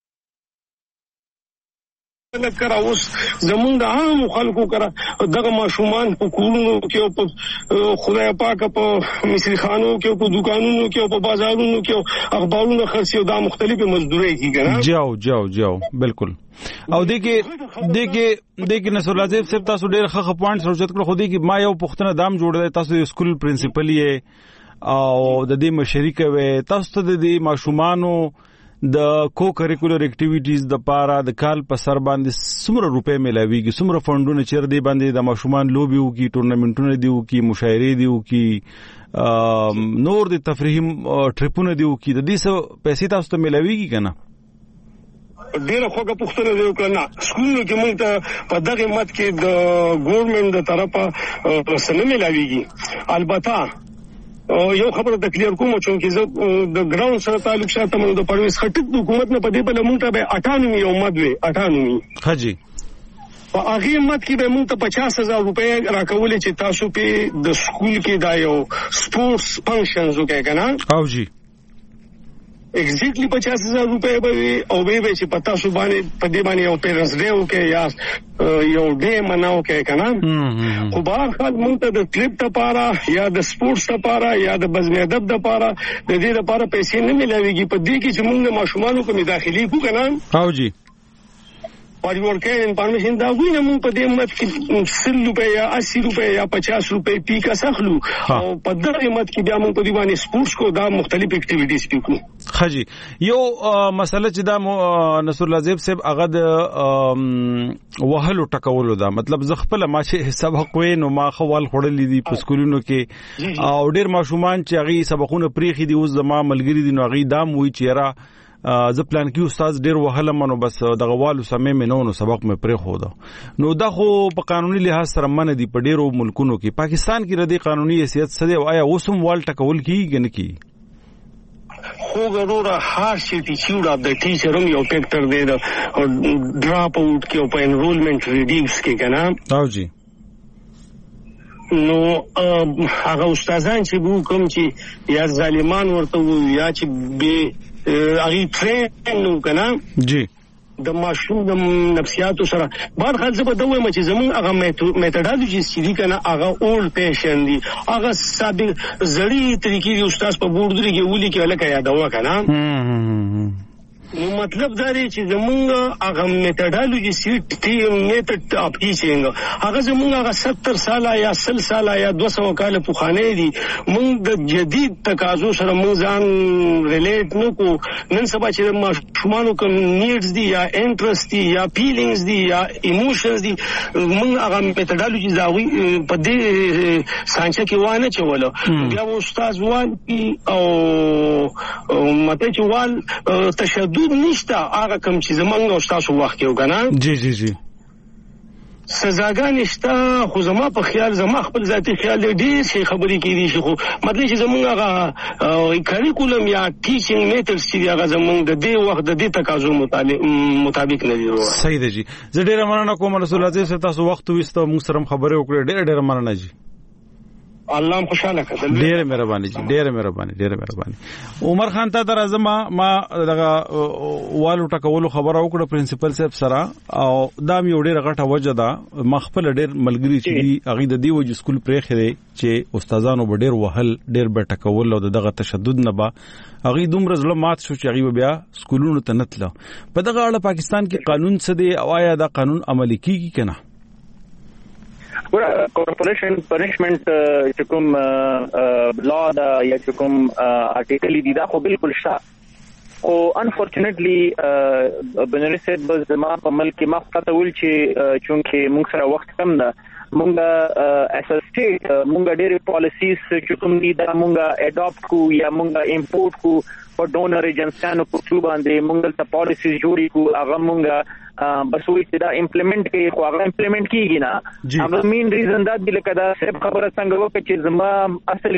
Speaker 9: لکه اوس زمونږ د عام خلکو کرا دغه ماشومان په کورونو کې او په خدای پاک په مصری خانو کې او په دکانونو کې او په بازارونو کې اخبارونو خرڅي او دا مختلفه مزدوري کیږي
Speaker 4: جاو جاو جاو بالکل او دغه دغه دغه نصر الله زیب صاحب تاسو ډېر ښه پوینټ سوچت کړو خو دغه ما یو پښتنه دام جوړ دی تاسو سکول پرنسپل یې او د دې مشرک وې تاسو ته د ماشومانو د کو کریکولر اکټیویټیز د پاره د کال په سر باندې څومره روپے ملاويږي څومره فندونه چیر دی باندې د ماشومان لوبي او کی ټورنمنټونه دی او کی مشاعرې دی او کی نور د تفریحي ټریپونه دی او کی د دې څه پیسې تاسو ته ملاويږي کنه
Speaker 9: ډیره خوګه پښتنه دی کنه سکولونو کې موږ ته په دغه مت کې د ګورنمنت د طرفه سن ملاويږي البته یو خبره د کلیر کوم چې زه د ګراوند سره تعلق ساتم د پرويز خټک د حکومت نه په دې بل مونږ ته به اټانومي او مدوي اټانومي
Speaker 4: حاجی
Speaker 9: په هغه مت کې به مونږ ته پچاس هزار روپے راکولې چې تاسو په د سکول کې دا یو سپورتس فنکشنز وکړئ کنه
Speaker 4: او جی
Speaker 9: ایگزیکټلی پچاس هزار روپے به او به چې پتا سو باندې په دې باندې یو پیرنټس ډے وکړي یا یو ډے مناو کې کنه خو بهر حال مونږ ته د ټریپ لپاره یا د سپورتس لپاره یا د بزم ادب لپاره د دې لپاره پیسې نه ملويږي په دې کې چې مونږ ماشومان کو مداخلي کو کنه
Speaker 4: او جی
Speaker 9: پاري ورکې انفارمیشن دا وینه مونږ په دې مت کې سل روپے یا اسی روپے یا پچاس روپے پی کا سخلو او په دغه مت کې بیا مونږ په دې باندې سپورتس کو دا مختلف اکټیویټیز پکو
Speaker 4: خجی یو مسله چې دا نصر الله زیب صاحب هغه د وهلو ټکولو دا مطلب زه خپل ما چې سبق وې نو ما خوال خړلې دي په سکولونو کې او ډېر ماشومان چې هغه سبقونه پریخي دي اوس زما ملګری دي نو هغه دام وی چې را زه پلان کې استاد ډېر وهله منو بس دغه والو سمې مې نو نو سبق مې پرې خو دا نو دا خو په قانوني لحاظ سره من دي په ډېرو ملکونو کې پاکستان کې ردی قانوني حیثیت سده او آیا اوسم وال ټکول کیږي نه کی
Speaker 9: خو ضرور هر شي ټیچر اف د ټیچرم یو فیکٹر دی دا ډراپ اوټ کې او په انرولمنت ریډیوس کې کنه
Speaker 4: او جی
Speaker 9: نو هغه استادان چې بو کوم چې یا ظالمان ورته یا چې به اغي ټرین نو کنه
Speaker 4: جی
Speaker 9: د ماشوم د نفسیاتو سره بار خل زبر دوه مچ زمون هغه میتھډالوجي چې دي کنه هغه اولډ پیشن دي هغه سابق زړی طریقې دي استاد په بورډ لري کې ولي کې لکه یادوا کنه نو مطلب دا دی چې زمونږ هغه میتھډالوجي سیټ ټی میتھډ اپ ټیچینګ هغه زمونږ هغه ستر ساله یا سل ساله یا دو سو کال پخوانی دي مونږ د جدید تقاضو سره مونږ ځان ریلیټ نو کو نن سبا چې ماشومانو کوم نیډز دي یا انټرست دي یا فیلینګز دي یا ایموشنز دي مونږ هغه میتھډالوجي زاوی په دې سانچه کې وانه چوله بیا استاد وان او مته چوال تشدد نشته هغه کوم چې زمونږ او تاسو وخت یو کنه
Speaker 4: جی جی جی
Speaker 9: سزاګان نشته خو زما په خیال زما خپل ذاتی خیال دې شي خبرې کیدي شي خو مطلب چې زمونږ هغه کریکولم یا ټیچینګ میتھډز چې هغه زمونږ د دې وخت د دې تقاضو مطابق نه دي
Speaker 4: صحیح دی جی زه ډیره مننه کوم رسول الله صلی الله تاسو وخت وستو موږ سره خبرې وکړې ډیره ډیره مننه جی
Speaker 9: الله خوشاله کړه
Speaker 4: ډېر مهرباني جی ډېر مهرباني ډېر مهرباني عمر خان ته درځم ما دغه والو ټکولو خبره وکړه پرنسپل صاحب سره او دا مې ډېر غټه وجه ده مخفل ډېر ملګری چې هغه د دی وجه سکول پرې خره چې استادانو به ډېر وهل ډېر به ټکول او دغه تشدد نه با هغه دومره ظلم مات شو چې هغه بیا سکولونو ته نتله په دغه اړه پاکستان کې قانون څه دی او آیا دا قانون عملي کیږي کنه
Speaker 6: کارپوریشن پنشمنت چې کوم لا دا یا چې کوم ارټیکل دی دا خو بالکل شته خو انفورچونټلی بنرسد بس ما په ملک ما فتول چې چونکه موږ سره وخت کم ده مونږ اس ا سټیټ مونږ ډېر پالیسیز چې کوم دي دا مونږ اډاپټ کو یا مونږ امپورټ کو په ډونر ایجنسیانو په څو باندې مونږ ته پالیسیز جوړې کو هغه مونږ بس وایي چې دا امپلیمنٹ کوي خو هغه امپلیمنٹ کیږي نه. هغه مین ریزن دا دی لکه دا صاحب خبره څنګه وکړه چې زما اصل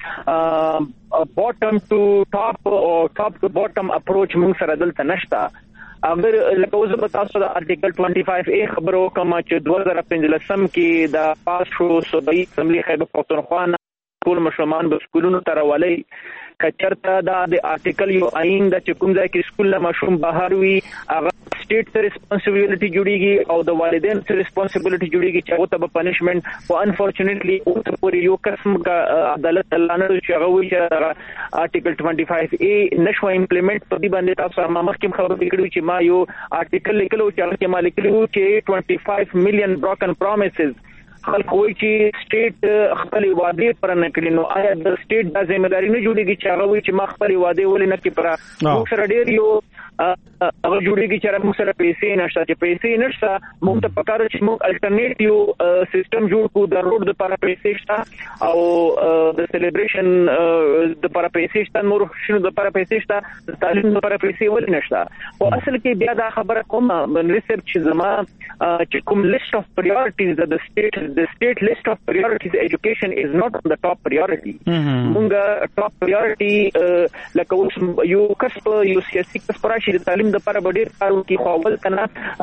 Speaker 6: کې باټم ټو ټاپ او ټاپ ټو باټم اپروچ موږ سره دلته نشته. اگر لکه اوس به تاسو د آرټیکل پنځه پنځه ای خبرو کوم چې دوه زره پنځلسم کې دا پاس شو صوبایي اسمبلی خیبر پښتونخوا ټول مشران به سکولونو ته راولي کچرته دا د آرټیکل یو آئین د کوم ځای کې سکول له مشروم بهر وي هغه سټیټ ته ریسپانسیبিলিټي جوړیږي او د والدین ته ریسپانسیبিলিټي جوړیږي چې هغه ته به پنیشمنت او انفورچونټلی او ته پورې یو قسم کا عدالت لانه چې هغه وي چې آرټیکل پنځه پنځه ای نشو امپلیمنٹ په دې باندې تاسو ما مخکې خبرې کړې چې ما یو آرټیکل لیکلو چې هغه کې ما لیکلو چې پنځه ویشت میلیون بروکن پرومیسز خلک وایي چې سټیټ خپل وعده پر نه کړی نو آیا د سټیټ د ځمېداري نه جوړیږي چې هغه وایي چې ما خپل وعده ولې نه کړې پر موږ سره ډېر یو هغه جوړیږي چې موږ سره پیسې نشته چې پیسې نشته موږ ته پکاره چې موږ الټرنیټیو سیستم جوړ کړو د روډ لپاره پیسې شته او د سلیبریشن د لپاره پیسې شته نور شنو د لپاره پیسې شته د تعلیم لپاره پیسې ولې نشته او اصل کې بیا دا خبره کوم ریسرچ چې زما چې کوم لیست اف پرایورټیز د سټیټ the state list of priorities education is not on the top priority. مونږه top priority لکه اوس یو کس په یو سیاسي کس پراشي د تعلیم د لپاره ډېر کار کوي خو اول کنه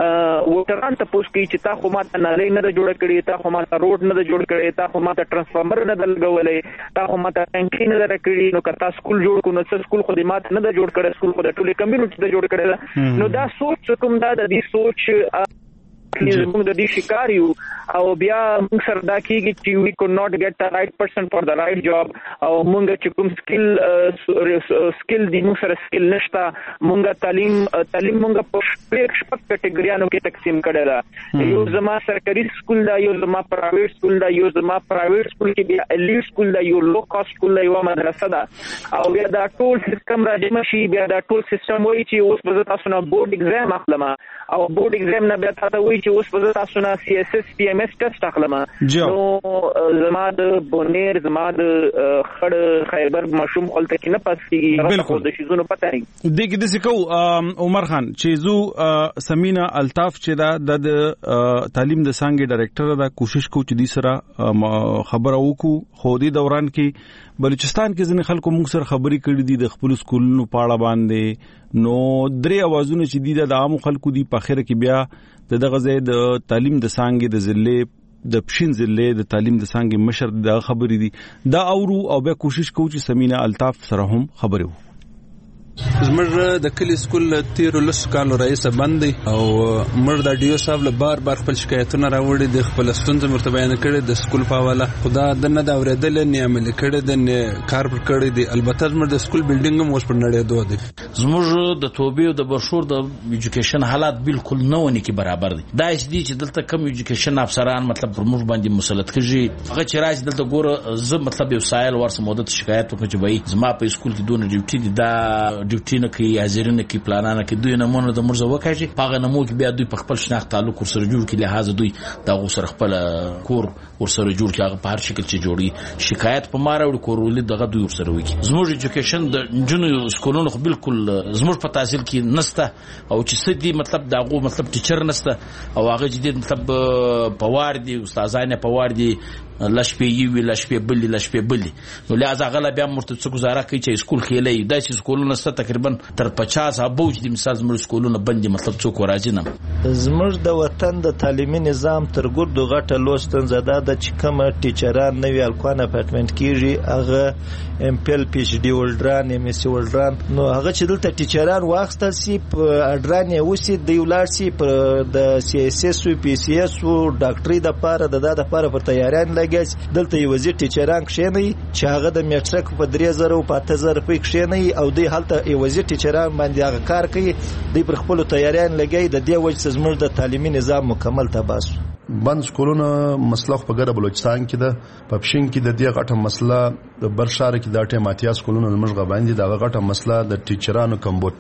Speaker 6: وټران ته پوښتنه کوي چې تا خو ماته نالۍ نه جوړ کړې تا خو ماته روډ نه جوړ کړې تا خو ماته ترانسفارمر نه لګولې تا خو ماته ټانکي نه راکړې نو کتا سکول جوړ کو نو سکول خو دې ماته نه جوړ کړې سکول خو د ټولې کمیونټي ته جوړ کړې نو دا سوچ کوم دا د دې سوچ موږ د دې شکار یو او بیا موږ سره دا کیږي چې we could not get the right person for the right job او موږ چې کوم سکل سکل دی موږ سره سکل نشته موږ تعلیم تعلیم موږ په شپږ شپږ کټګوریانو کې تقسیم کړل دا یو زما سرکاري سکول دا یو زما پرایویټ سکول دا یو زما پرایویټ سکول کې بیا الیټ سکول دا یو لو کاست سکول دا یو مدرسه ده او بیا دا ټول سیستم راځي مشي بیا دا ټول سیستم وایي چې اوس به تاسو نه بورډ ایگزام اخلم او بورډ ایگزام نه بیا تاسو وایي چې اوس به تاسو نه سی اس اس پی ام اس ټیسټ اخلم نو زما د بونیر زما د خړ خیبر مشوم خپلته کې نه پاسيږي هغه د شیزونو پته نه
Speaker 4: دغه د سکو عمر خان چې زو سمینا الطاف چې دا د تعلیم د څنګه ډایریکټر دا کوشش کو چې د سره خبره وکړو خو د دوران کې بلوچستان کې ځینې خلکو موږ سره خبرې کړې دي د خپل سکولونو پاړه باندې نو درې اوازونه چې دي د عام خلکو دي په اخر کې بیا دغه ځای د تعلیم د څنګه د ضلع د پښین ضلع د تعلیم د څنګه مشر د خبرې دي دا اورو او بیا کوشش کوو چې سمینا الطاف سره هم خبرې وو
Speaker 10: زمر د کلی سکول تیرو لس کالو رئیس باندې او مر د ډیو صاحب له بار بار خپل شکایتونه راوړي د خپل ستونزې مرته بیان کړي د سکول په حواله خدا د نه دا اوریدل نه عمل کړي د کار پر کړي دي البته زمر د سکول بلډینګ هم اوس پر نړۍ دوه دي
Speaker 11: زمر د توبې او د برشور د ایجوکیشن حالات بالکل نه ونی کې برابر دي دا چې دي چې دلته کم ایجوکیشن افسران مطلب پر موږ باندې مسلط کړي هغه چې راځي دلته ګوره زه مطلب یو سایل ورسره مدت شکایت وکړم چې وای زما په سکول کې دونه ډیوټي دي دا ډیوټي نه کوي حاضرینه کې پلانانه کې دوی نمونه د مرزه وکړي پاغه نمو کې بیا دوی په خپل شناخت تعلق سره جوړ کړي لہذا دوی دا غوسر خپل کور ورسره جوړ کړي هغه په هر شکل چې جوړي شکایت په ماره وړ کورولې دغه دوی ورسره وکړي زموږ ایجوکیشن د جنو سکولونو خو بالکل زموږ په تحصیل کې نسته او چې سدي مطلب داغو مطلب ټیچر نسته او هغه جدي مطلب پوار دي استادانه پوار دي لشپې یو لشپې بلی لشپې بلی نو لہذا غلا بیا مرته څه گزاره کوي چې سکول خېلې دا چې سکولونه ست تقریبا تر پچاس ابوج دي مثال زموږ سکولونه بندي مطلب څوک راځي نه
Speaker 12: زموږ د وطن د تعلیمي نظام تر ګردو غټه لوستن زده د چې کوم ټیچران نوی الکوان اپارټمنټ کیږي هغه ام پی ال پی ایچ ډي ولډران ام اس سی ولډران نو هغه چې دلته ټیچران واخستل سي په اډران یې وسی د ولار سي په د سی اس اس او پی سی اس او ډاکټري د پاره د د لپاره پر تیاریان دلته یو وزیر ټیچران کښینی چې هغه د میټرک په درې زره او په اته زره په کښینی او دی هلته یو وزیر ټیچران باندې هغه کار کوي دی پر خپل تیاریان لګي د دې وجه زموږ د تعلیمي نظام مکمل تباس
Speaker 13: بند سکولونه مسله په ګډه بلوچستان کې ده په پښین کې د دې غټه مسله د برشار کې د ټیم اتیا سکولونه لمرغه باندې د غټه مسله د ټیچرانو کمبوت دي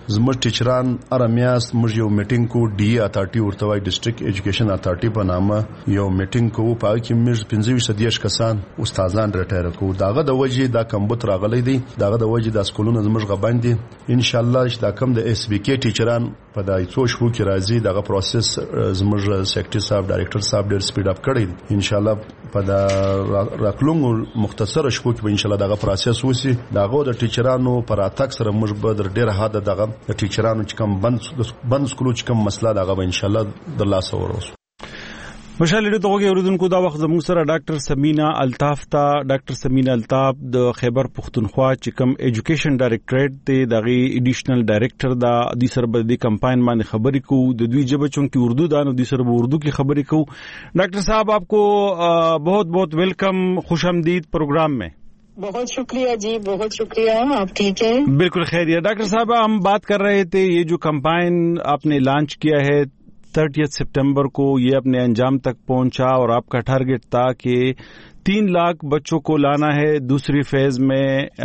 Speaker 13: زموږ ټیچران ارمیاست موږ یو میټینګ کو ډي اتارټي ورته وای ډیسټریکټ ایجوکیشن اتارټي په نامه یو میټینګ کو په کې موږ پنځه ویشت کسان استادان ریټایر کو داغه د وجې دا کمبوت راغلی دی داغه د وجې د سکولونو زموږ غباندي ان شاء الله چې دا کم د اس بي کې ټیچران په دای څو شپو کې راځي دغه پروسس زموږ سیکریټری صاحب ډایریکټر صاحب ډیر سپیډ اپ کړی ان شاء الله په دا راکلونګو مختصر شپو کې ان شاء الله دغه پروسس وسی دغه د ټیچرانو پر اتاک سره موږ به ډیر حد دغه ټیچرانو چې کم بند بند سکولو چې کم مسله دغه ان شاء الله د لاس ورس
Speaker 4: مشال ډیرو توګه اوریدونکو دا وخت زموږ سره ډاکټر سمینا الطاف تا ډاکټر سمینا الطاف د خیبر پختونخوا چې کوم ایجوکیشن ډایریکټریټ دی دغه ایډیشنل ډایریکټر دا د سر د کمپاین باندې خبرې کو د دوی جبه چون کې اردو دانو د سر اردو کی خبرې کو ڈاکٹر صاحب آپ کو بہت بہت ویلکم خوش آمدید پروگرام میں
Speaker 14: بہت شکریہ جی بہت شکریہ آپ ٹھیک ہیں
Speaker 4: بالکل خیریت ڈاکٹر صاحب ہم بات کر رہے تھے یہ جو کمپائن آپ نے لانچ کیا ہے تھرٹیتھ سپٹمبر کو یہ اپنے انجام تک پہنچا اور آپ کا ٹارگٹ تھا کہ تین لاکھ بچوں کو لانا ہے دوسری فیز میں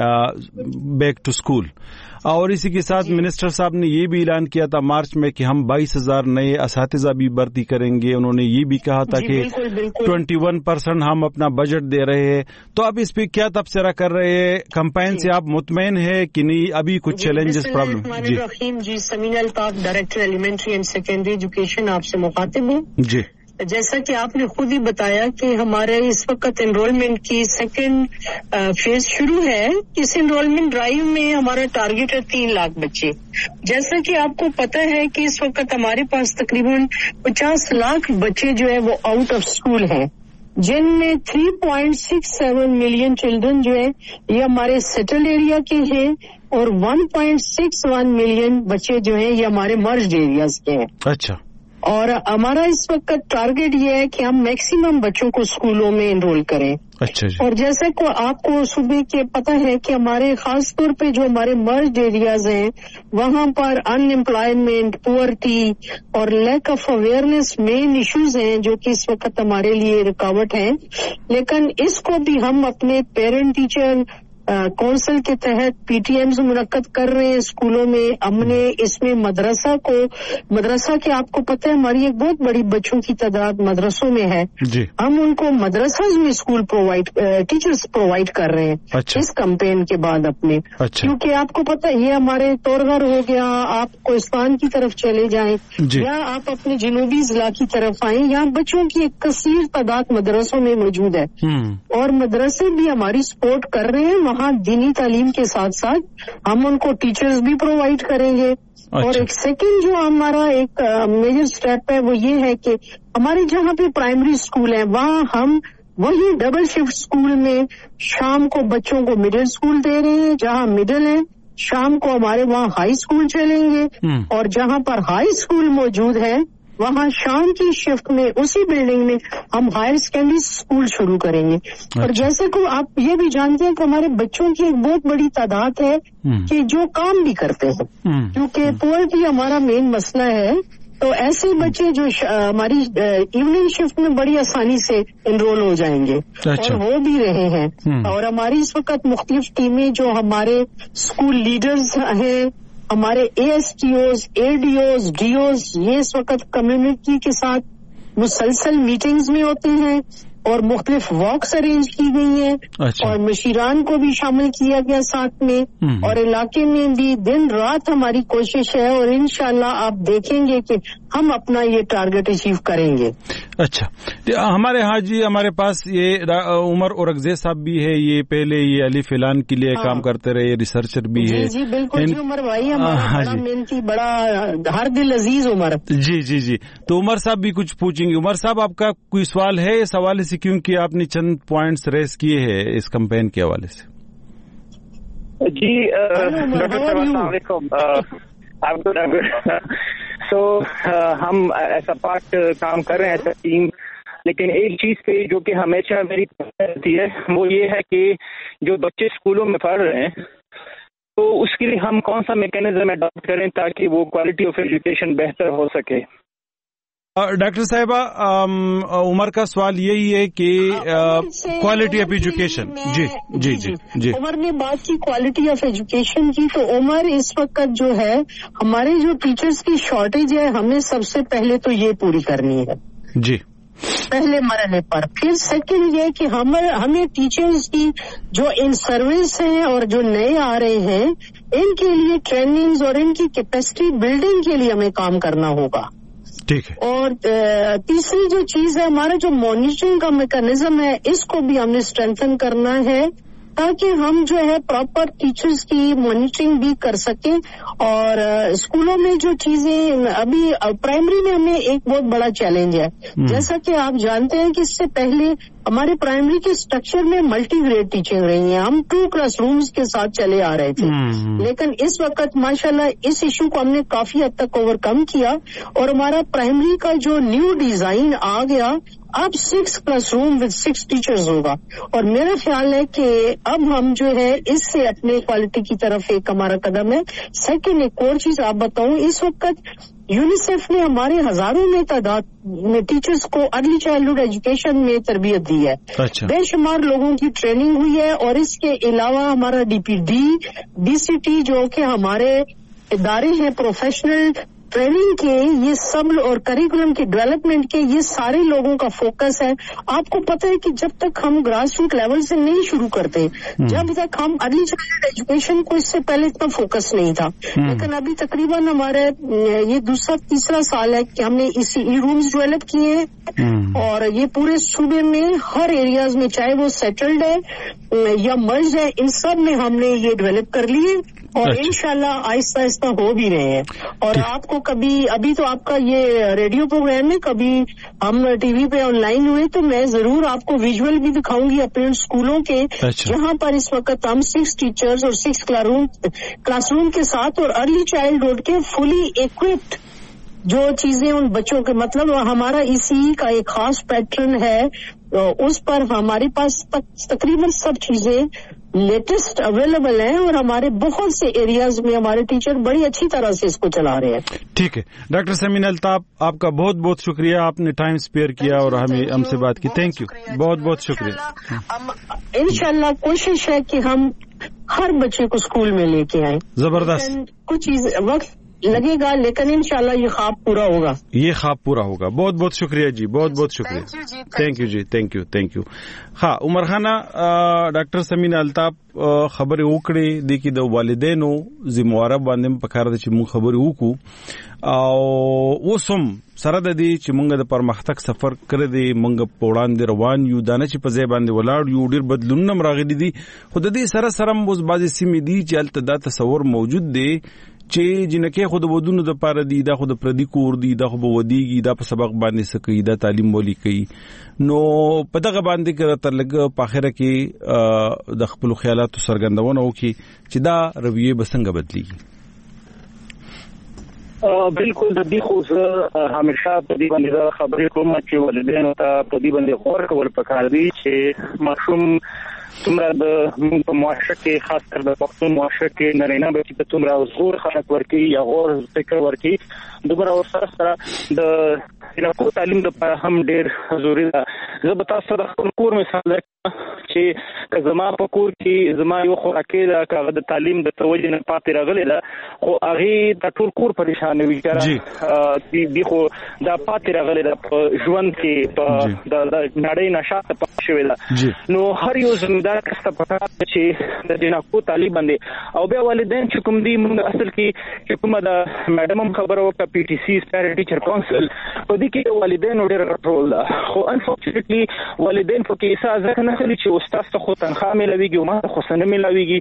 Speaker 4: بیک ٹو اسکول اور اسی کے ساتھ منسٹر صاحب نے یہ بھی اعلان کیا تھا مارچ میں کہ ہم بائیس ہزار نئے اساتذہ بھی بھرتی کریں گے انہوں نے یہ بھی کہا تھا کہ ٹوینٹی ون پرسینٹ ہم اپنا بجٹ دے رہے ہیں تو آپ اس پہ کیا تبصرہ کر رہے ہیں کمپائن سے آپ مطمئن ہے کہ نہیں ابھی کچھ چیلنجز پرابلم
Speaker 14: جی رحیم جی سمینا الطاف ڈائریکٹر ایلیمنٹری اینڈ سیکنڈری ایجوکیشن آپ سے مخاطب ہوں
Speaker 4: جی
Speaker 14: جیسا کہ آپ نے خود ہی بتایا کہ ہمارے اس وقت انرولمنٹ کی سیکنڈ فیز شروع ہے اس انرولمنٹ ڈرائیو میں ہمارا ٹارگٹ ہے تین لاکھ بچے جیسا کہ آپ کو پتہ ہے کہ اس وقت ہمارے پاس تقریباً پچاس لاکھ بچے جو ہے وہ آؤٹ آف اسکول ہیں جن میں تھری پوائنٹ سکس سیون ملین چلڈرن جو ہے یہ ہمارے سیٹل ایریا کے ہیں اور ون پوائنٹ سکس ون ملین بچے جو ہیں یہ ہمارے مرجڈ ایریاز کے ہیں.
Speaker 4: اچھا
Speaker 14: اور ہمارا اس وقت ٹارگٹ یہ ہے کہ ہم میکسیمم بچوں کو اسکولوں میں انرول کریں.
Speaker 4: اچھا جی.
Speaker 14: اور جیسے کو آپ کو صبح کے پتہ ہے کہ ہمارے خاص طور پہ جو ہمارے مرجڈ ایریاز ہیں وہاں پر ان امپلائمنٹ پورٹی اور لیک آف اویئرنیس مین ایشوز ہیں جو کہ اس وقت ہمارے لیے رکاوٹ ہیں لیکن اس کو بھی ہم اپنے پیرنٹ ٹیچر کونسل کے تحت پی ٹی ایمز منعقد کر رہے ہیں اسکولوں میں. ہم نے اس میں مدرسہ کو مدرسہ کے آپ کو پتہ ہے ہماری ایک بہت بڑی بچوں کی تعداد مدرسوں میں ہے
Speaker 4: جی.
Speaker 14: ہم ان کو مدرسہ میں اسکول پرووائڈ ٹیچرز پرووائڈ کر رہے ہیں.
Speaker 4: اچھا.
Speaker 14: اس کمپین کے بعد اپنے
Speaker 4: اچھا.
Speaker 14: کیونکہ آپ کو پتہ یہ ہمارے تورغر ہو گیا آپ کوہستان کی طرف چلے جائیں
Speaker 4: جی.
Speaker 14: یا آپ اپنے جنوبی ضلع کی طرف آئیں یہاں بچوں کی ایک کثیر تعداد مدرسوں میں موجود ہے اور مدرسے بھی ہماری سپورٹ کر رہے ہیں. وہاں دینی تعلیم کے ساتھ ساتھ ہم ان کو ٹیچرز بھی پرووائڈ کریں گے.
Speaker 4: اچھا.
Speaker 14: اور ایک سیکنڈ جو ہمارا ایک میجر سٹیپ ہے وہ یہ ہے کہ ہمارے جہاں پہ پرائمری اسکول ہیں وہاں ہم وہی ڈبل شفٹ اسکول میں شام کو بچوں کو مڈل اسکول دے رہے ہیں. جہاں مڈل ہے شام کو ہمارے وہاں ہائی اسکول چلیں گے اور جہاں پر ہائی اسکول موجود ہے وہاں شام کی شفٹ میں اسی بلڈنگ میں ہم ہائر سیکنڈری اسکول شروع کریں گے. اور جیسے کہ آپ یہ بھی جانتے ہیں کہ ہمارے بچوں کی ایک بہت بڑی تعداد ہے کہ جو کام بھی کرتے ہیں کیونکہ پورٹی ہمارا مین مسئلہ ہے. تو ایسے بچے جو ہماری ایوننگ شفٹ میں بڑی آسانی سے انرول ہو جائیں گے اور ہو بھی رہے ہیں. اور ہماری اس وقت مختلف ٹیمیں جو ہمارے اسکول لیڈرز ہیں ہمارے اے ایس ٹی اوز اے ڈی اوز ڈی اوز یہ اس وقت کمیونٹی کے ساتھ مسلسل میٹنگز میں ہوتے ہیں اور مختلف واکس ارینج کی گئی ہیں. اچھا. اور مشیران کو بھی شامل کیا گیا ساتھ میں اور علاقے میں بھی دن رات ہماری کوشش ہے اور انشاءاللہ آپ دیکھیں گے کہ ہم اپنا یہ ٹارگٹ اچیو کریں گے.
Speaker 4: اچھا ہمارے ہاں جی ہمارے پاس یہ عمر اورنگزیب صاحب بھی ہے یہ پہلے یہ الف اعلان کے لیے کام کرتے رہے ریسرچر بھی ہے.
Speaker 14: جی بالکل جی عمر بھائی ہمارا بڑا محنتی بڑا ہر دل عزیز عمر.
Speaker 4: جی جی جی تو عمر صاحب بھی کچھ پوچھیں گے. عمر صاحب آپ کا کوئی سوال ہے اس حوالے سے کیونکہ آپ نے چند پوائنٹس ریز کیے ہیں اس کمپین کے حوالے سے.
Speaker 6: جی السلام علیکم. سو ہم ایسا پارٹ کام کر رہے ہیں ایسا ٹیم لیکن ایک چیز پہ جو کہ ہمیشہ میری رہتی ہے وہ یہ ہے کہ جو بچے اسکولوں میں پڑھ رہے ہیں تو اس کے لیے ہم کون سا میکینزم اڈاپٹ کریں تاکہ وہ کوالٹی آف ایجوکیشن بہتر ہو سکے.
Speaker 4: ڈاکٹر صاحبہ عمر کا سوال یہی ہے کہ کوالٹی آف ایجوکیشن. جی جی جی جی
Speaker 14: عمر نے بات کی کوالٹی آف ایجوکیشن کی. تو عمر اس وقت جو ہے ہمارے جو ٹیچرز کی شارٹیج ہے ہمیں سب سے پہلے تو یہ پوری کرنی ہے
Speaker 4: جی
Speaker 14: پہلے مرحلے پر. پھر سیکنڈ یہ کہ ہم ہمیں ٹیچرز کی جو ان سروس ہیں اور جو نئے آ رہے ہیں ان کے لیے ٹریننگز اور ان کی کیپیسٹی بلڈنگ کے لیے ہمیں کام کرنا ہوگا.
Speaker 4: ٹھیک ہے.
Speaker 14: اور تیسری جو چیز ہے ہمارا جو مانیٹرنگ کا میکانزم ہے اس کو بھی ہم نے اسٹرینتھن کرنا ہے تاکہ ہم جو ہے پراپر ٹیچرز کی مانیٹرنگ بھی کر سکیں. اور اسکولوں میں جو چیزیں ابھی پرائمری میں ہمیں ایک بہت بڑا چیلنج ہے. جیسا کہ آپ جانتے ہیں کہ اس سے پہلے ہمارے پرائمری کے اسٹرکچر میں ملٹی گریڈ ٹیچنگ رہی ہیں. ہم ٹو کلاس رومز کے ساتھ چلے آ رہے تھے لیکن اس وقت ماشاءاللہ اس ایشو کو ہم نے کافی حد تک اوور کم کیا اور ہمارا پرائمری کا جو نیو ڈیزائن آ گیا اب سکس کلاس روم ود سکس ٹیچرز ہوگا. اور میرا خیال ہے کہ اب ہم جو ہے اس سے اپنے کوالٹی کی طرف ایک ہمارا قدم ہے. سیکنڈ ایک اور چیز آپ بتاؤں, اس وقت یونیسیف نے ہمارے ہزاروں میں تعداد میں ٹیچرز کو ارلی چائلڈہڈ ایجوکیشن میں تربیت دی ہے. بے شمار لوگوں کی ٹریننگ ہوئی ہے. اور اس کے علاوہ ہمارا ڈی پی ڈی ڈی سی ٹی جو کہ ہمارے ادارے ہیں پروفیشنل ٹریننگ کے, یہ سب اور کریکولم کے ڈیولپمنٹ کے یہ سارے لوگوں کا فوکس ہے. آپ کو پتہ ہے کہ جب تک ہم گراس روٹ لیول سے نہیں شروع کرتے, جب تک ہم ارلی چائلڈہڈ ایجوکیشن کو اس سے پہلے اتنا فوکس نہیں تھا, لیکن ابھی تقریباً ہمارے یہ دوسرا تیسرا سال ہے کہ ہم نے اسی ای رومز ڈیولپ کیے ہیں اور یہ پورے صوبے میں ہر ایریاز میں چاہے وہ سیٹلڈ ہے یا مرج ہے ان سب میں ہم نے یہ ڈیولپ کر لیے اور انشاءاللہ آہستہ آہستہ ہو بھی رہے ہیں. اور آپ کو کبھی ابھی تو آپ کا یہ ریڈیو پروگرام ہے, کبھی ہم ٹی وی پہ آن لائن ہوئے تو میں ضرور آپ کو ویژول بھی دکھاؤں گی اپنے اسکولوں کے جہاں پر اس وقت ہم سکس ٹیچرز اور سکس کلاس روم کے ساتھ اور ارلی چائلڈہڈ کے فلی ایکوپڈ جو چیزیں ان بچوں کے مطلب ہمارا اسی کا ایک خاص پیٹرن ہے, اس پر ہمارے پاس تقریباً سب چیزیں لیٹسٹ اویلیبل ہیں اور ہمارے بہت سے ایریاز میں ہمارے ٹیچر بڑی اچھی طرح سے اس کو چلا رہے ہیں.
Speaker 4: ٹھیک ہے ڈاکٹر سمین الطاف, آپ کا بہت بہت شکریہ, آپ نے ٹائم اسپیئر کیا اور ہمیں ہم سے بات کی. تھینک یو, بہت بہت شکریہ.
Speaker 14: انشاءاللہ کوشش ہے کہ ہم ہر بچے کو اسکول میں لے کے آئیں.
Speaker 4: زبردست.
Speaker 14: کچھ چیز وقت لگے گا لیکن انشاءاللہ یہ خواب پورا ہوگا.
Speaker 4: یہ خواب پورا ہوگا. بہت بہت شکریہ جی, بہت بہت شکریہ. تھینک یو جی, تھینک یو تھینک یو. ہاں عمر خانہ, ډاکټر سمین الطاف خبرې وکړې د کې د والدینو ذمہواره باندې پکار ده چې موږ خبرې وکړو او اوس هم سره د دې چې موږ د پرمختګ سفر کړی دی, موږ په وړاندې روان یو, دا نه چې په ځای باندې ولاړ یو, ډېر بدلونونه هم راغلي دي. خو د دې سره سره هم اوس بعضې سیمې دي چې هلته دا تصور موجود دی چې جنکې خو د ودونو د پاره دي, دا خو د پردي کور دي, دا خو به ودیږي, دا په سبق باندې څه کوي, دا تعلیم ولي کوي. نو په دغه باندې که راته لږ په اخره کې د خپلو خیالاتو څرګندونه وکړي چې دا رویې به څنګه بدلیږي.
Speaker 6: بالکل د دې خو زه همیشه په دې باندې خبرې کوم چې والدینو ته په دې باندې غور کول پکار دي چې ماشوم څومره د په معاشره کې خاص کر د پښتون معاشره کې نارینه بچي ته څومره زور خلک ورکوي یا غور فکر ورکوي دومره ورسره سره د علاقو تعلیم لپاره هم ډېر ضروري ده. زه به تاسو د خپل کور مثال درکړم چې که زما په کور کې زما یو خوراکي ده که هغه د تعلیم د توجه نه پاتې راغلی ده خو هغې د ټول کور پریشان وي که دي خو دا پاتې راغلی ده په ژوند کې په د نړۍ نه شاته پاتې شوې ده. نو هر یو زمیندار کس ته پکار ده چې د جنکو تعلیم باندې او بیا والدین چې کوم دي موږ اصل کې چې کومه د میډم هم خبره وکړه پی ټي سی پیرنټ ټیچر کونسل په دې کې والدینو ډېر غټ رول ده. خو انفارچونیټلی والدین په کې څه ځکه نه کوي چې استاد ته خو تنخواه میلاویږي او ما ته خو څه نه میلاویږي.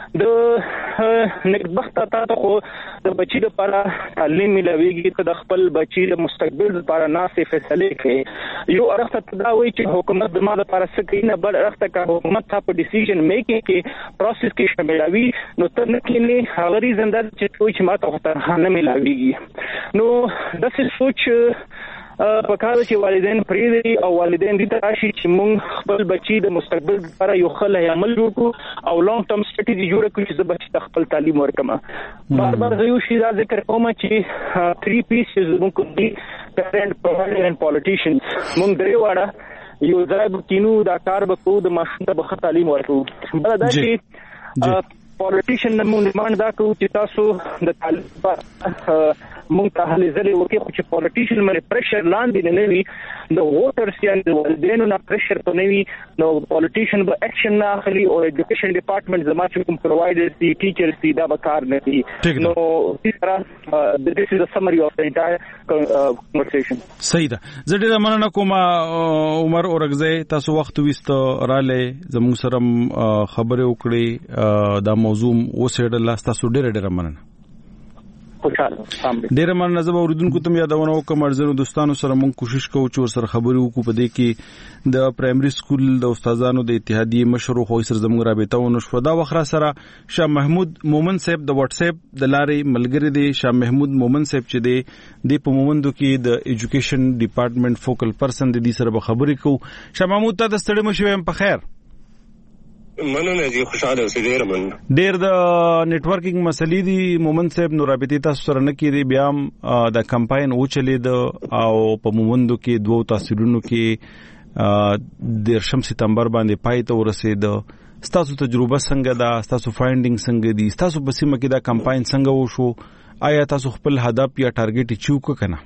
Speaker 6: د نېکبخته تا ته خو د بچي دپاره تعلیم میلاویږي که د خپل بچي د مستقبل دپاره ناستې فیصلې کوي. یو اړخ ته دا وایي چې حکومت زما دپاره څه کوي, نه بل اړخ ته که حکومت تا په ډیسیژن میکینګ کې پروسس کې شاملوي نو ته نه کینې هغه ریزن دا چې وایي چې ما ته خو تنخواه نه میلاویږي. نو داسې سوچ په کار چې والدین پریدي او والدین دې ته راشي چې موږ خپل بچي د مستقبل لپاره یو ښه عمل وکړو او لانګ ټرم سټریټجی جوړ کړو چې بچي خپل تعلیم ورکړم. بار بار زه یو شی دا ذکر کوم چې تھری پیسز موږ دي پیرنټ پرووایډر اینڈ پالیټیشنز موږ درې واړه یو ځای کینو دا کار به کوو د ماشوم ته به تعلیم ورکړو. بل دا چې پالیټیشن موږ ډیمانډ دا کوو چې تاسو د تعلیم په موږ ته هلې ځلې وکړي خو چې پالیټیشن باندې پریشر لاندې نه وي د ووټرز یا د والدینو نه پریشر په نه وي نو پالیټیشن به اکشن نه اخلي او ایجوکیشن ډپارټمنټ زما چې کوم پرووایډرز دي ټیچرز دي دا به کار نه کوي. نو this is a summary of the entire conversation.
Speaker 4: صحیح ده. زه ډېره مننه کوم عمر اورګزی تاسو وخت وست رااله زموږ سره خبرې وکړې دا موضوع وسېډل تاسو ډېره ډېره مننه. ډېر مننه. زه به اوریدونکو ته یادونه وکړم ارزنو دوستانو سره مونږ کوشش کوو چې ورسره خبرې وکړو په دې کې د پرایمري سکول د استادانو د اتحادیې مشر خو سره زموږ رابطه ونه شو. دا وخت سره شاه محمود مومن صاحب د واتس اپ د لارې ملګری دی. شاه محمود مومن صاحب چې دی د په مومندو کې د ایجوکیشن ډپارټمنټ فوکل پرسن دی سره به خبرې کوو. شاه محمود ته د ستړي مشوم په خیر.
Speaker 9: مننه جی خوشاله اوسئ. ډیر مننه.
Speaker 4: ډیر د نتورکینګ مسلې دي مومند صاحب نو رابطې تاسو سره نه کیږي بیا د کمپاین او چلید او په مومندو کې دوه تحصیلونو کې د شم سپتمبر باندې پای ته ورسید. ستاسو تجربه څنګه ده؟ ستاسو فایندینګ څنګه دي؟ ستاسو په سیمه کې دا کمپاین څنګه وشو؟ آیا تاسو خپل هدف یا ټارګټ چیو کنه؟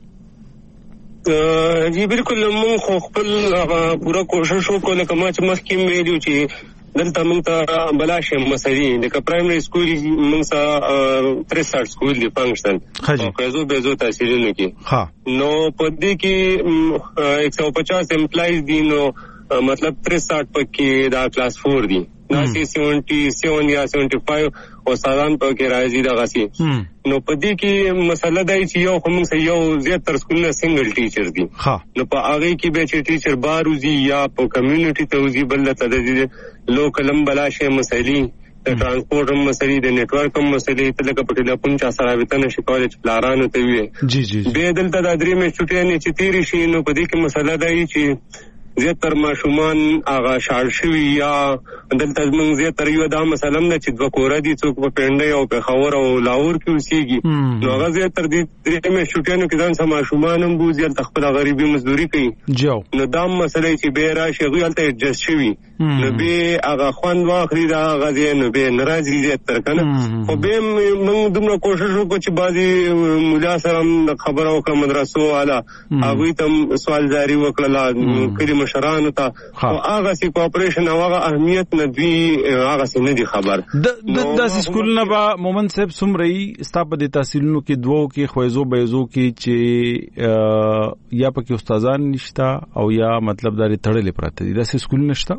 Speaker 9: جی بالکل موږ خو خپل پوره کوشش وکړو لکه ما چې مخکې ویلو چې دلته موږ ته بلاشه مسلې لکه پرایمري سکول موږ سره تریساټ سکول دی فنکشن او کزو بهزو تحصیلونو کې نو په دې کې ایک سو پچاس امپلایز دي نو مطلب تریساټ پکې دا کلاس فور دي دا سی سیونٹی سیون یا سیونٹی فائیو او سالان پکې راځي دا غسي نو په دې کې مسله دا چې یو کوم څه یو زیاتره سکولونه سنگل ټیچر دي نو په هغه کې به چې ټیچر باروزي یا په کمیونټي ته وزي بل ته د لوکلم بلاشه مسلې د ترانسپورت مسلې د نتورک مسلې ته لکه په ټلیفون چا سره وتنه شي کولای چې پلارانو ته وي
Speaker 4: جی جی
Speaker 9: به دلته د درې مې چټي نه چې تیری شي نو په دې کې مسله دا چې زیاتر ماشومان هغه شاړ شوی یا دلته موږ زیاتر یو دا مثلا چې دوه کور دي څوک په پنده او په خور او لاور کې اوسېږي نو هغه زیاتر دي درې مې شوټیانو کې ځان سم ماشومان هم بوزي تل خپل غریبي مزدوري کوي
Speaker 4: جو
Speaker 9: نو دا مسله چې به راشي غوي الته ایڈجسټ شوی نو به هغه خوان واخلي دا غزي نو به ناراضي زیاتر کنه خو به موږ دومره کوشش وکړو چې بعضي مولا سره خبرو وکړه مدرسو والا هغه ته سوال جاری وکړه کړي مشرانو ته او هغه سي کوپریشن او هغه اهمیت نه دی هغه سي نه دي خبر
Speaker 4: د د سکول نه با مومن صاحب سمري ستاپ د تحصیلونو کې دوو کې خويزو بيزو کې چې یا پکې استادان نشتا او یا مطلب داري تړلې پراته دي د سکول نشتا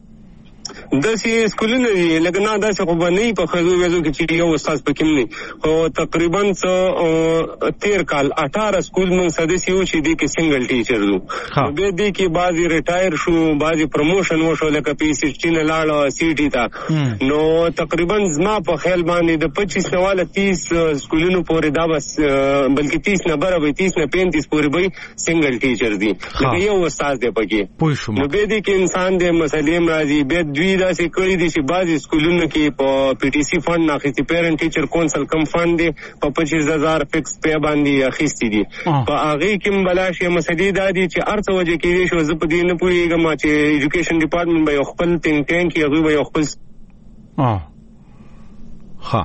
Speaker 9: د سي سکولونه لکه نه دا څه خو باندې په خزو وېزو کې چې یو استاد پکې نه او تقریبا څو تیر کال اٹھارہ سکول موږ سدسي و چې د کې سنگل ټیچر وو به دې کې بعضي ریټایر شو بعضي پروموشن وشو لکه پی سیکسټین لاړو سی ټی تا نو تقریبا زما په خیال باندې د پچیس نواله تیس سکولونو پورې دا بس بلکې تیس نه برابر تیس نه پینتیس پورې به سنگل ټیچر دي لکه یو استاد دی پکې نو به دې کې انسان دې مسلې راځي به دوی دا سې کړی دي چې بعضي سکولونو کې په پی ټی سی فند اخیستي پیرنټ ټیچر کونسل کم فند دی په پچیس هزار فکس پی باندې اخیستي دي په هغه کې بلاشه مسلې دا دي چې ارڅ وجه کې شو زه په دې نه پوهیږم چې ایجوکیشن ډپارټمنټ به خپل تینک ټانک یې هغه به خپل
Speaker 4: اه ها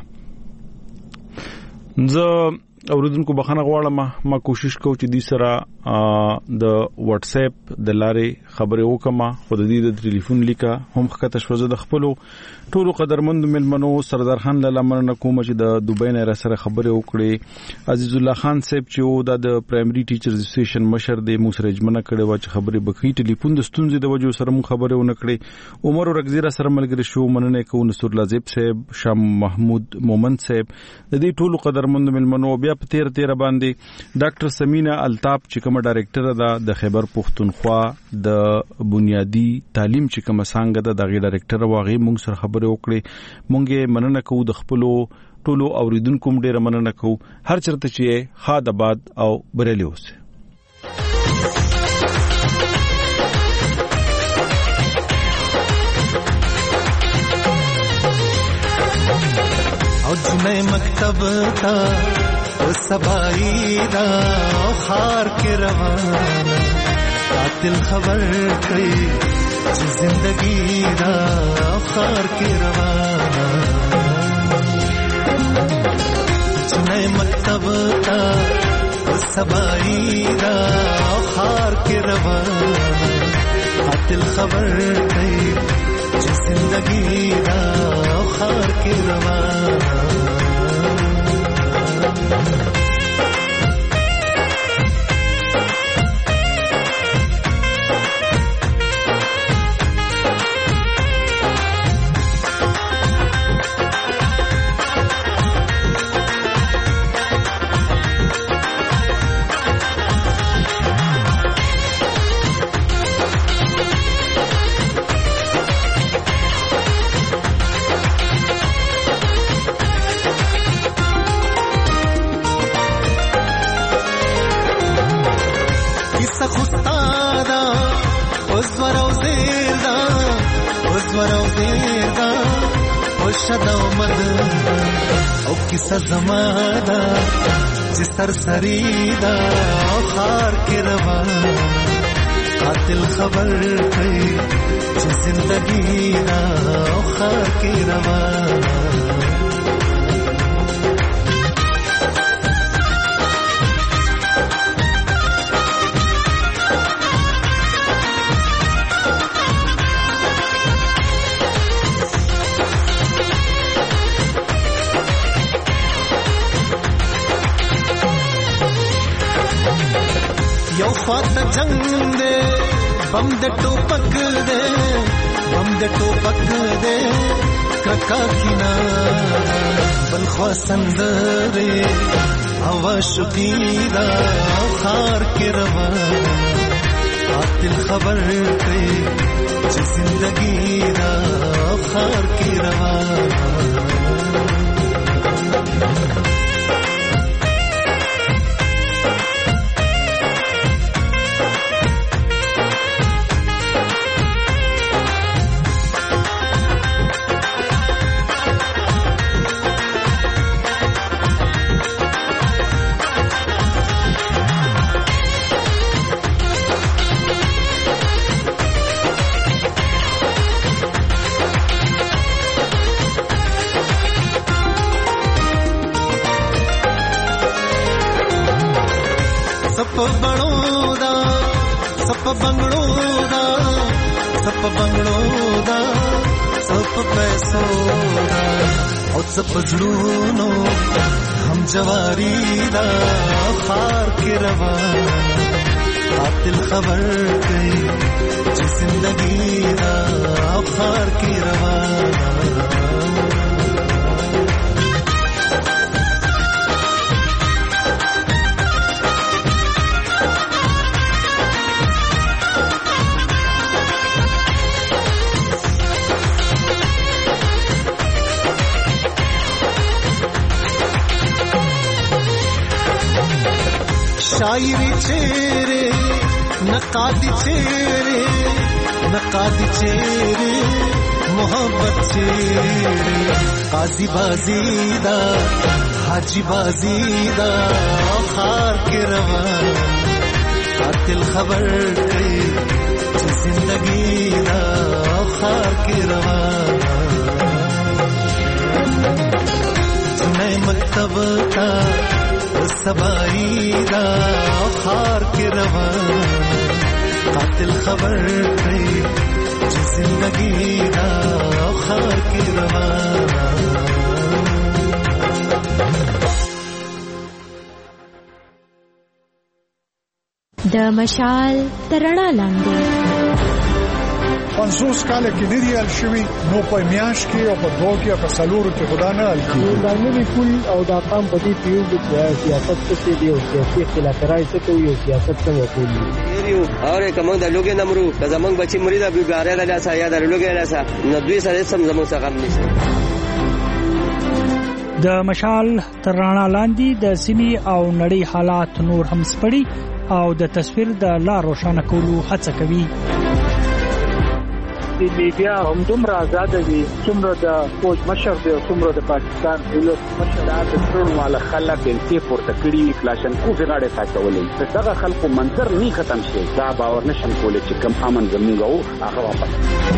Speaker 4: زه اوریدونکو بخښنه غواړم ما کوشش کوم چې دې سره د واتس اپ د لارې خبرې وکم خو د دې د ټلیفون لیکه هم خکته شوزه د خپل ټولو قدرمند ملمنو سردار خان لاله مننه کوم چې د دوبۍ نه سره خبرې وکړي عزیز الله خان صاحب چې دا د پرایمري ټیچرز اسوسییشن مشر دی مو سره اجمنه کړي و چې خبرې بخې ټلیفون د ستونزې د وجو سره مو خبرې ونه کړې عمر ورګزیره سره ملګری شو مننه کوم نصر لازب صاحب شام محمود مومن صاحب د دې ټولو قدرمند ملمنو بیا په تیر تیر باندې ډاکټر سمینا الطاف چې کوم ډایریکټر ده د خیبر پختونخوا د بنیادی تعلیم چې کوم څنګه ده د ډایریکټر واغې مونږ سره خبرې وکړې مونږه مننه کوو د خپل ټولو اوریدونکو ډیره مننه کوو هر چرته چې خاد آباد او بریلی اوسه
Speaker 15: मैं मकतब था वो सबाई दा खार के रवाना कातिल खबर कई जिंदगी दा खार के रवाना मैं मकतब था वो सबाई दा खार के रवाना कातिल खबर कई जिंदगी दा खार के रवाना ज़मादा जिसर सरीदा खार के रवाना कातिल खबर कई जिंदगी दा खार के रवाना फात जंग दे बम दे टोपक दे बम दे टोपक दे कका किनारा बलखवा संदरे हवा शुकीदा खार के रवाना कातिल खबर कई जिंदगी दा खार के रवाना पजड़ूनो हम जवारी दा खार के रवाना कातिल खबर कई जिंदगी दा खार के रवाना शायरी चेहरे नकादी चेहरे नकादी चेहरे मोहब्बत चेहरे काजी बाजीदा हाजी बाजीदा खार के रवाना कातिल खबर कई जिंदगी दा खार के रवाना मैं मकतब का सबाई दा खार के रवाना कातिल खबर कई जिंदगी दा खार के रवाना
Speaker 3: د مشال ترڼا لاندې
Speaker 16: پنځوس کاله کې نه دی شوی نو په میاش کې او په دوه کې په سلورو کې خدا نه الکی
Speaker 17: دا نوی کول او دا قام په دې پیو د سیاست څخه دی او سیاسي اختلاف راځي ته یو سیاست څنګه کوي
Speaker 18: یو اوره کوم د لوګي نمرو که زمنګ بچی مریدا بیګاره د لاسه یا د لوګي لاسه نو دوی سره سم زمو څخه غم نشي
Speaker 19: د مشال ترڼا لاندې د سیمې او نړۍ حالات نور هم سپړي او د تصویر د لار روښانه کولو هڅه کوي.
Speaker 20: د میډیا هم دومره آزاد دي څومره د فوج مشر دی څومره د پاکستان دولت مشر د ټول مال خلک انتي پورته کړي کلاشن کو غاړه تاچولې دغه خلکو منظر نه ختم شي دا باور نشم کولای چې کم امن زموږ او هغه واپس.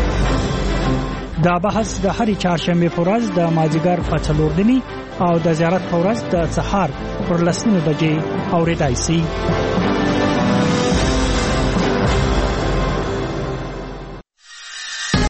Speaker 19: دا بحث د هرې چهارشنبه په ورځ د مازیګر په څلور دني او د زیارت په ورځ د سهار پر لسنیمه بجې اورېدای شي.